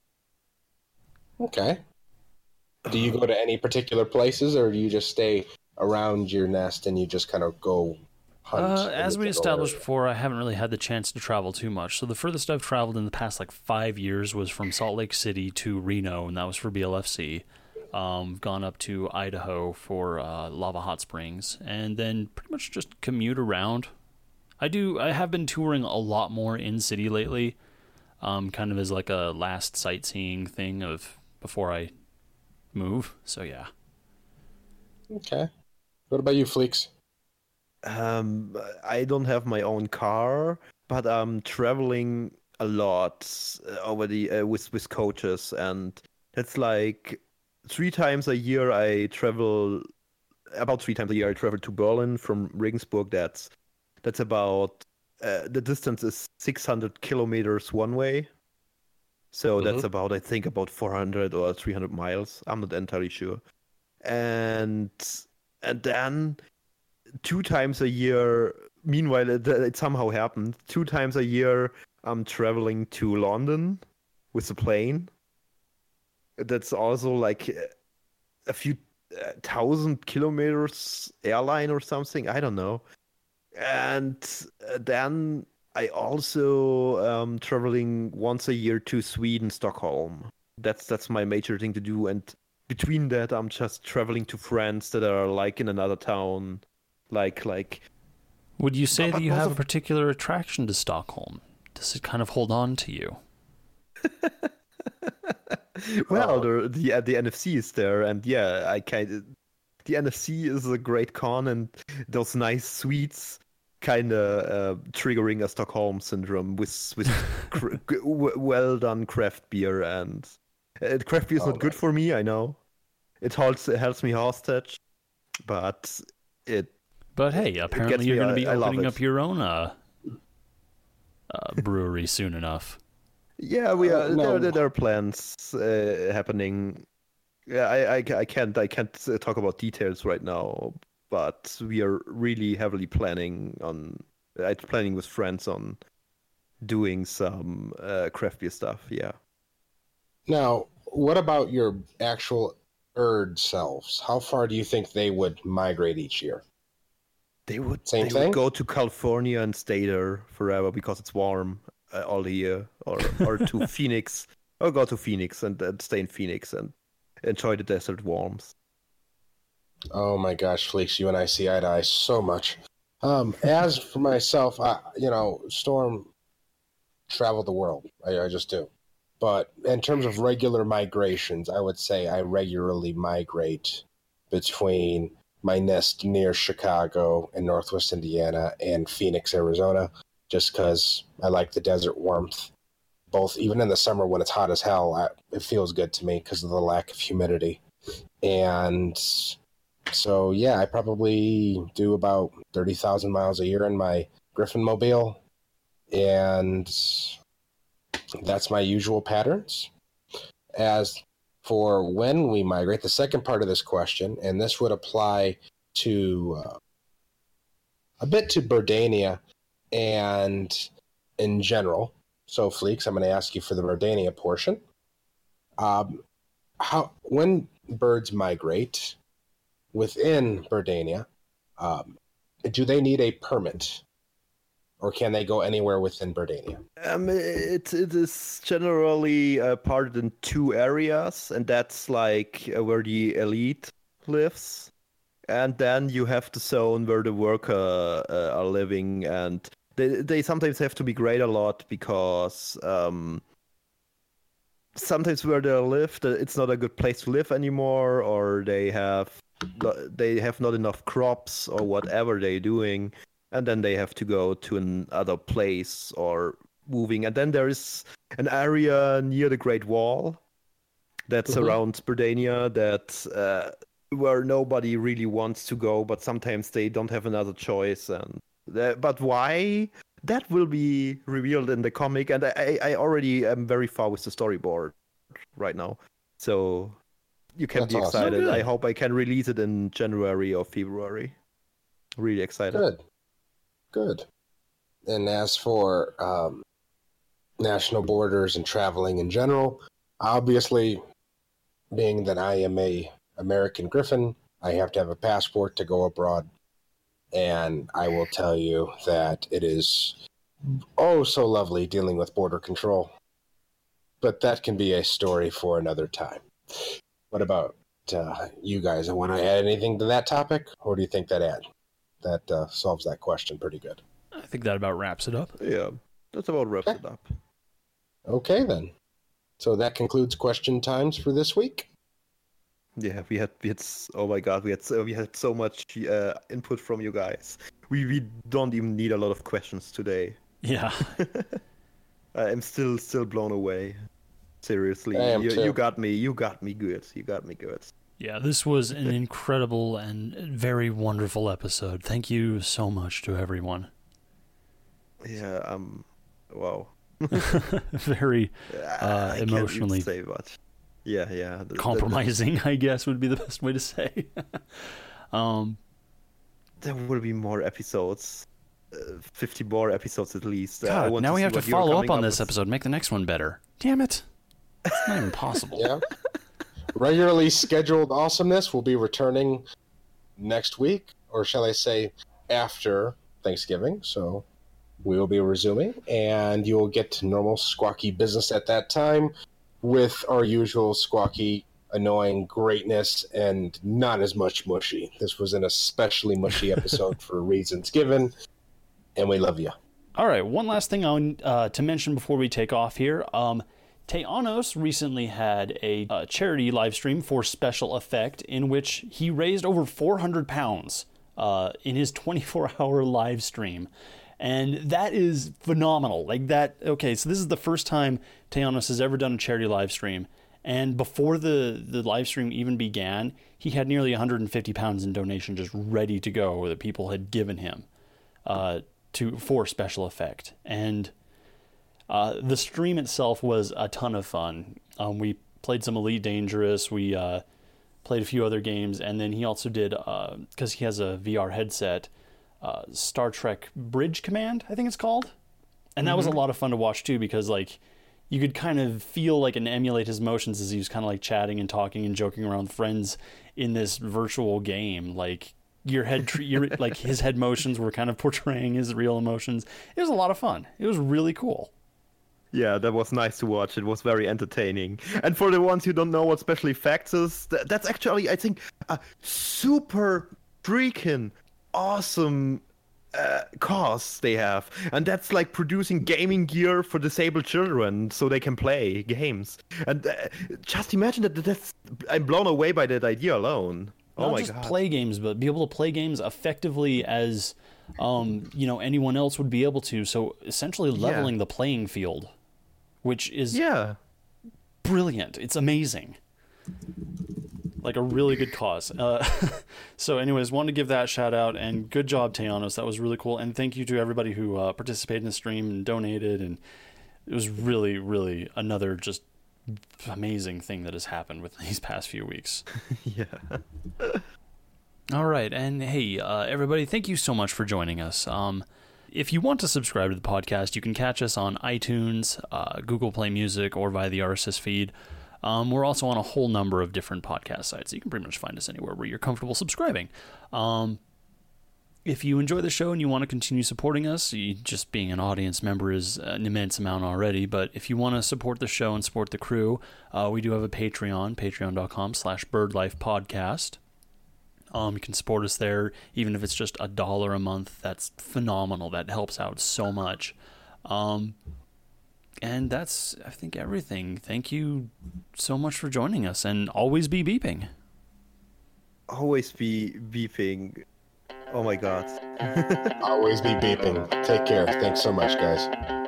Okay. Do you go to any particular places, or do you just stay around your nest and you just kind of go hunt? Uh, in as the we general established area? before, I haven't really had the chance to travel too much. So the furthest I've traveled in the past like five years was from Salt Lake City to Reno, and that was for B L F C. Um, gone up to Idaho for uh, Lava Hot Springs, and then pretty much just commute around. I do. I have been touring a lot more in city lately, um, kind of as like a last sightseeing thing of before I move. So yeah. Okay. What about you, Fleeks? Um, I don't have my own car, but I'm traveling a lot uh, over the uh, with with coaches, and it's like three times a year I travel. About three times a year I travel to Berlin from Regensburg. That's that's about uh, the distance is six hundred kilometers one way. So that's Mhm. about I think about four hundred or three hundred miles. I'm not entirely sure. And and then two times a year. Meanwhile, it, it somehow happened. Two times a year, I'm traveling to London with the plane. That's also like a few uh, thousand kilometers airline or something. I don't know. And uh, then I also um traveling once a year to Sweden, Stockholm. That's that's my major thing to do. And between that, I'm just traveling to friends that are like in another town, like like. Would you say But that you most have a of- particular attraction to Stockholm? Does it kind of hold on to you? Well, the the, uh, the N F C is there, and yeah, I kind the N F C is a great con, and those nice sweets kind of uh, triggering a Stockholm syndrome with with cr- g- w- well done craft beer, and uh, craft beer is Oh, not good for me. I know it holds it helps me hostage, but it But hey, apparently gets you're me, going to be I- I love opening it. up your own uh, uh, brewery soon enough. yeah we Uh, are no. there, there there are plans uh, happening. Yeah, I, I, I can't I can't uh, talk about details right now, but we are really heavily planning on uh, planning with friends on doing some uh, craft beer stuff. Yeah. Now, what about your actual bird selves? How far do you think they would migrate each year? They would Same they thing? would go to California and stay there forever because it's warm uh, all the year, or or to Phoenix, or go to Phoenix and, and stay in Phoenix and enjoy the desert warmth. Oh my gosh, Fleeks, you and I see eye to eye so much. Um, as for myself, I, you know, Storm traveled the world. I, I just do. But in terms of regular migrations, I would say I regularly migrate between my nest near Chicago and Northwest Indiana and Phoenix, Arizona, just because I like the desert warmth. Both, even in the summer when it's hot as hell, I, it feels good to me because of the lack of humidity. And so, yeah, I probably do about thirty thousand miles a year in my Griffin Mobile. And that's my usual patterns. As for when we migrate, the second part of this question, and this would apply to uh, a bit to Birdania and in general. So, Fleeks, I'm going to ask you for the Birdania portion. Um, how when birds migrate within Birdania, um, do they need a permit, or can they go anywhere within Birdania? Um, it it is generally uh, parted in two areas, and that's like uh, where the elite lives, and then you have the zone where the worker uh, are living, and they they sometimes have to migrate a lot because um, sometimes where they live, the- it's not a good place to live anymore, or they have they have not enough crops or whatever they're doing, and then they have to go to another place or moving. And then there is an area near the Great Wall that Mhm. surrounds Birdania that uh, where nobody really wants to go, but sometimes they don't have another choice. And the, but why? That will be revealed in the comic, and I, I already am very far with the storyboard right now, so you can That's be awesome. excited. Oh, I good. hope I can release it in January or February. Really excited. Good. Good. And as for um, national borders and traveling in general, obviously, being that I am a American Griffin, I have to have a passport to go abroad. And I will tell you that it is oh so lovely dealing with border control. But that can be a story for another time. What about uh, you guys? I want to add anything to that topic? Or do you think that add? That uh, solves that question pretty good. I think that about wraps it up. Yeah, that's about wraps Okay. it up. Okay, then. So that concludes question times for this week. Yeah, we had we had s- oh my god, we had so, we had so much uh, input from you guys. We we don't even need a lot of questions today. Yeah. I'm still still blown away. Seriously, I am you, too. you got me. You got me good. You got me good. Yeah, this was an incredible and very wonderful episode. Thank you so much to everyone. Yeah. Um. Wow. Very uh, I can't even emotionally say much. Yeah. Yeah. the- the- compromising, I guess, would be the best way to say. um, There will be more episodes. Uh, fifty more episodes at least. Uh, I God, want now we see have to what you're follow up coming on this with. episode, make the next one better. Damn it. It's not even possible. Yeah. Regularly scheduled awesomeness will be returning next week, or shall I say after Thanksgiving. So we will be resuming, and you will get normal squawky business at that time with our usual squawky, annoying greatness and not as much mushy. This was an especially mushy episode for reasons given, and we love you. All right, one last thing I want uh, to mention before we take off here. Um, Teanos recently had a uh, charity live stream for Special Effect in which he raised over four hundred pounds uh, in his twenty-four hour live stream. And that is phenomenal. Like that, okay, so this is the first time Teanos has ever done a charity live stream. And before the, the live stream even began, he had nearly one hundred fifty pounds in donation just ready to go that people had given him uh, to for Special Effect. And uh, the stream itself was a ton of fun. Um, we played some Elite Dangerous. We uh, played a few other games. And then he also did, because uh, he has a V R headset, uh, Star Trek Bridge Command, I think it's called. And that was a lot of fun to watch too, because like you could kind of feel like and emulate his emotions as he was kind of like chatting and talking and joking around with friends in this virtual game. Like your head, tr- your, like his head motions were kind of portraying his real emotions. It was a lot of fun. It was really cool. Yeah, that was nice to watch. It was very entertaining. And for the ones who don't know what special effects is, th- that's actually, I think, a super freaking awesome uh, cause they have. And that's like producing gaming gear for disabled children so they can play games. And uh, just imagine that that's, I'm blown away by that idea alone. Not oh my just god. play games, but be able to play games effectively as um, you know, anyone else would be able to. So essentially leveling Yeah. the playing field, which is Yeah. brilliant. It's amazing. Like a really good cause. Uh, so anyways, wanted to give that shout out, and good job, Teanos. That was really cool. And thank you to everybody who uh, participated in the stream and donated. And it was really, really another just amazing thing that has happened within these past few weeks. Yeah. All right. And hey, uh, everybody, thank you so much for joining us. Um, if you want to subscribe to the podcast, you can catch us on iTunes, uh, Google Play Music, or via the R S S feed. Um, we're also on a whole number of different podcast sites. So you can pretty much find us anywhere where you're comfortable subscribing. Um, if you enjoy the show and you want to continue supporting us, you, just being an audience member is an immense amount already. But if you want to support the show and support the crew, uh, we do have a Patreon, patreon.com slash birdlifepodcast. Um, you can support us there, even if it's just a dollar a month. That's phenomenal. That helps out so much. Um, and that's, I think, everything. Thank you so much for joining us, and always be beeping. Always be beeping. Oh my god. Always be beeping. Take care. Thanks so much, guys.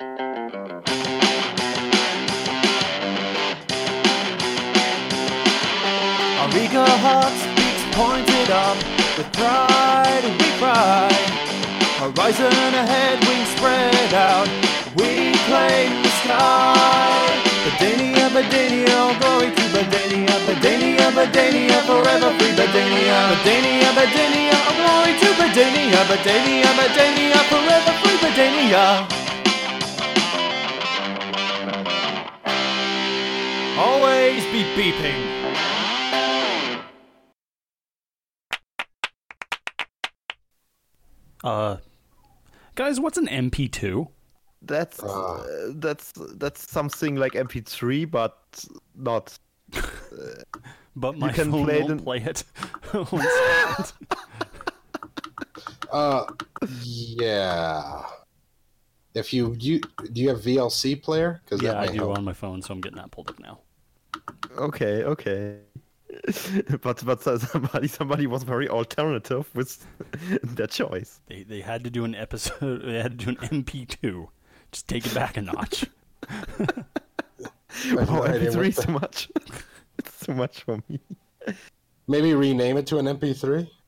Our eager hearts beats pointed up, with pride we cry. Horizon ahead, wings spread out, we claim the sky. Badania, Badania, all glory to Badania. Badania, Badania, forever free Badania. Badania, Badania, all glory to Badania. Badania, Badania, forever free Badania. Always be beeping. Uh, guys, what's an M P two? That's uh, that's that's something like M P three, but not. Uh, but my you can phone play won't it in... play it. One second. Uh, yeah. If you you do you have V L C player? Because Yeah, that I may do help. on my phone, so I'm getting that pulled up now. Okay, okay. but but somebody somebody was very alternative with their choice. They they had to do an episode. They had to do an M P two. Just take it back a notch. Wow, M P three is the... too much. It's too much for me. Maybe rename it to an M P three.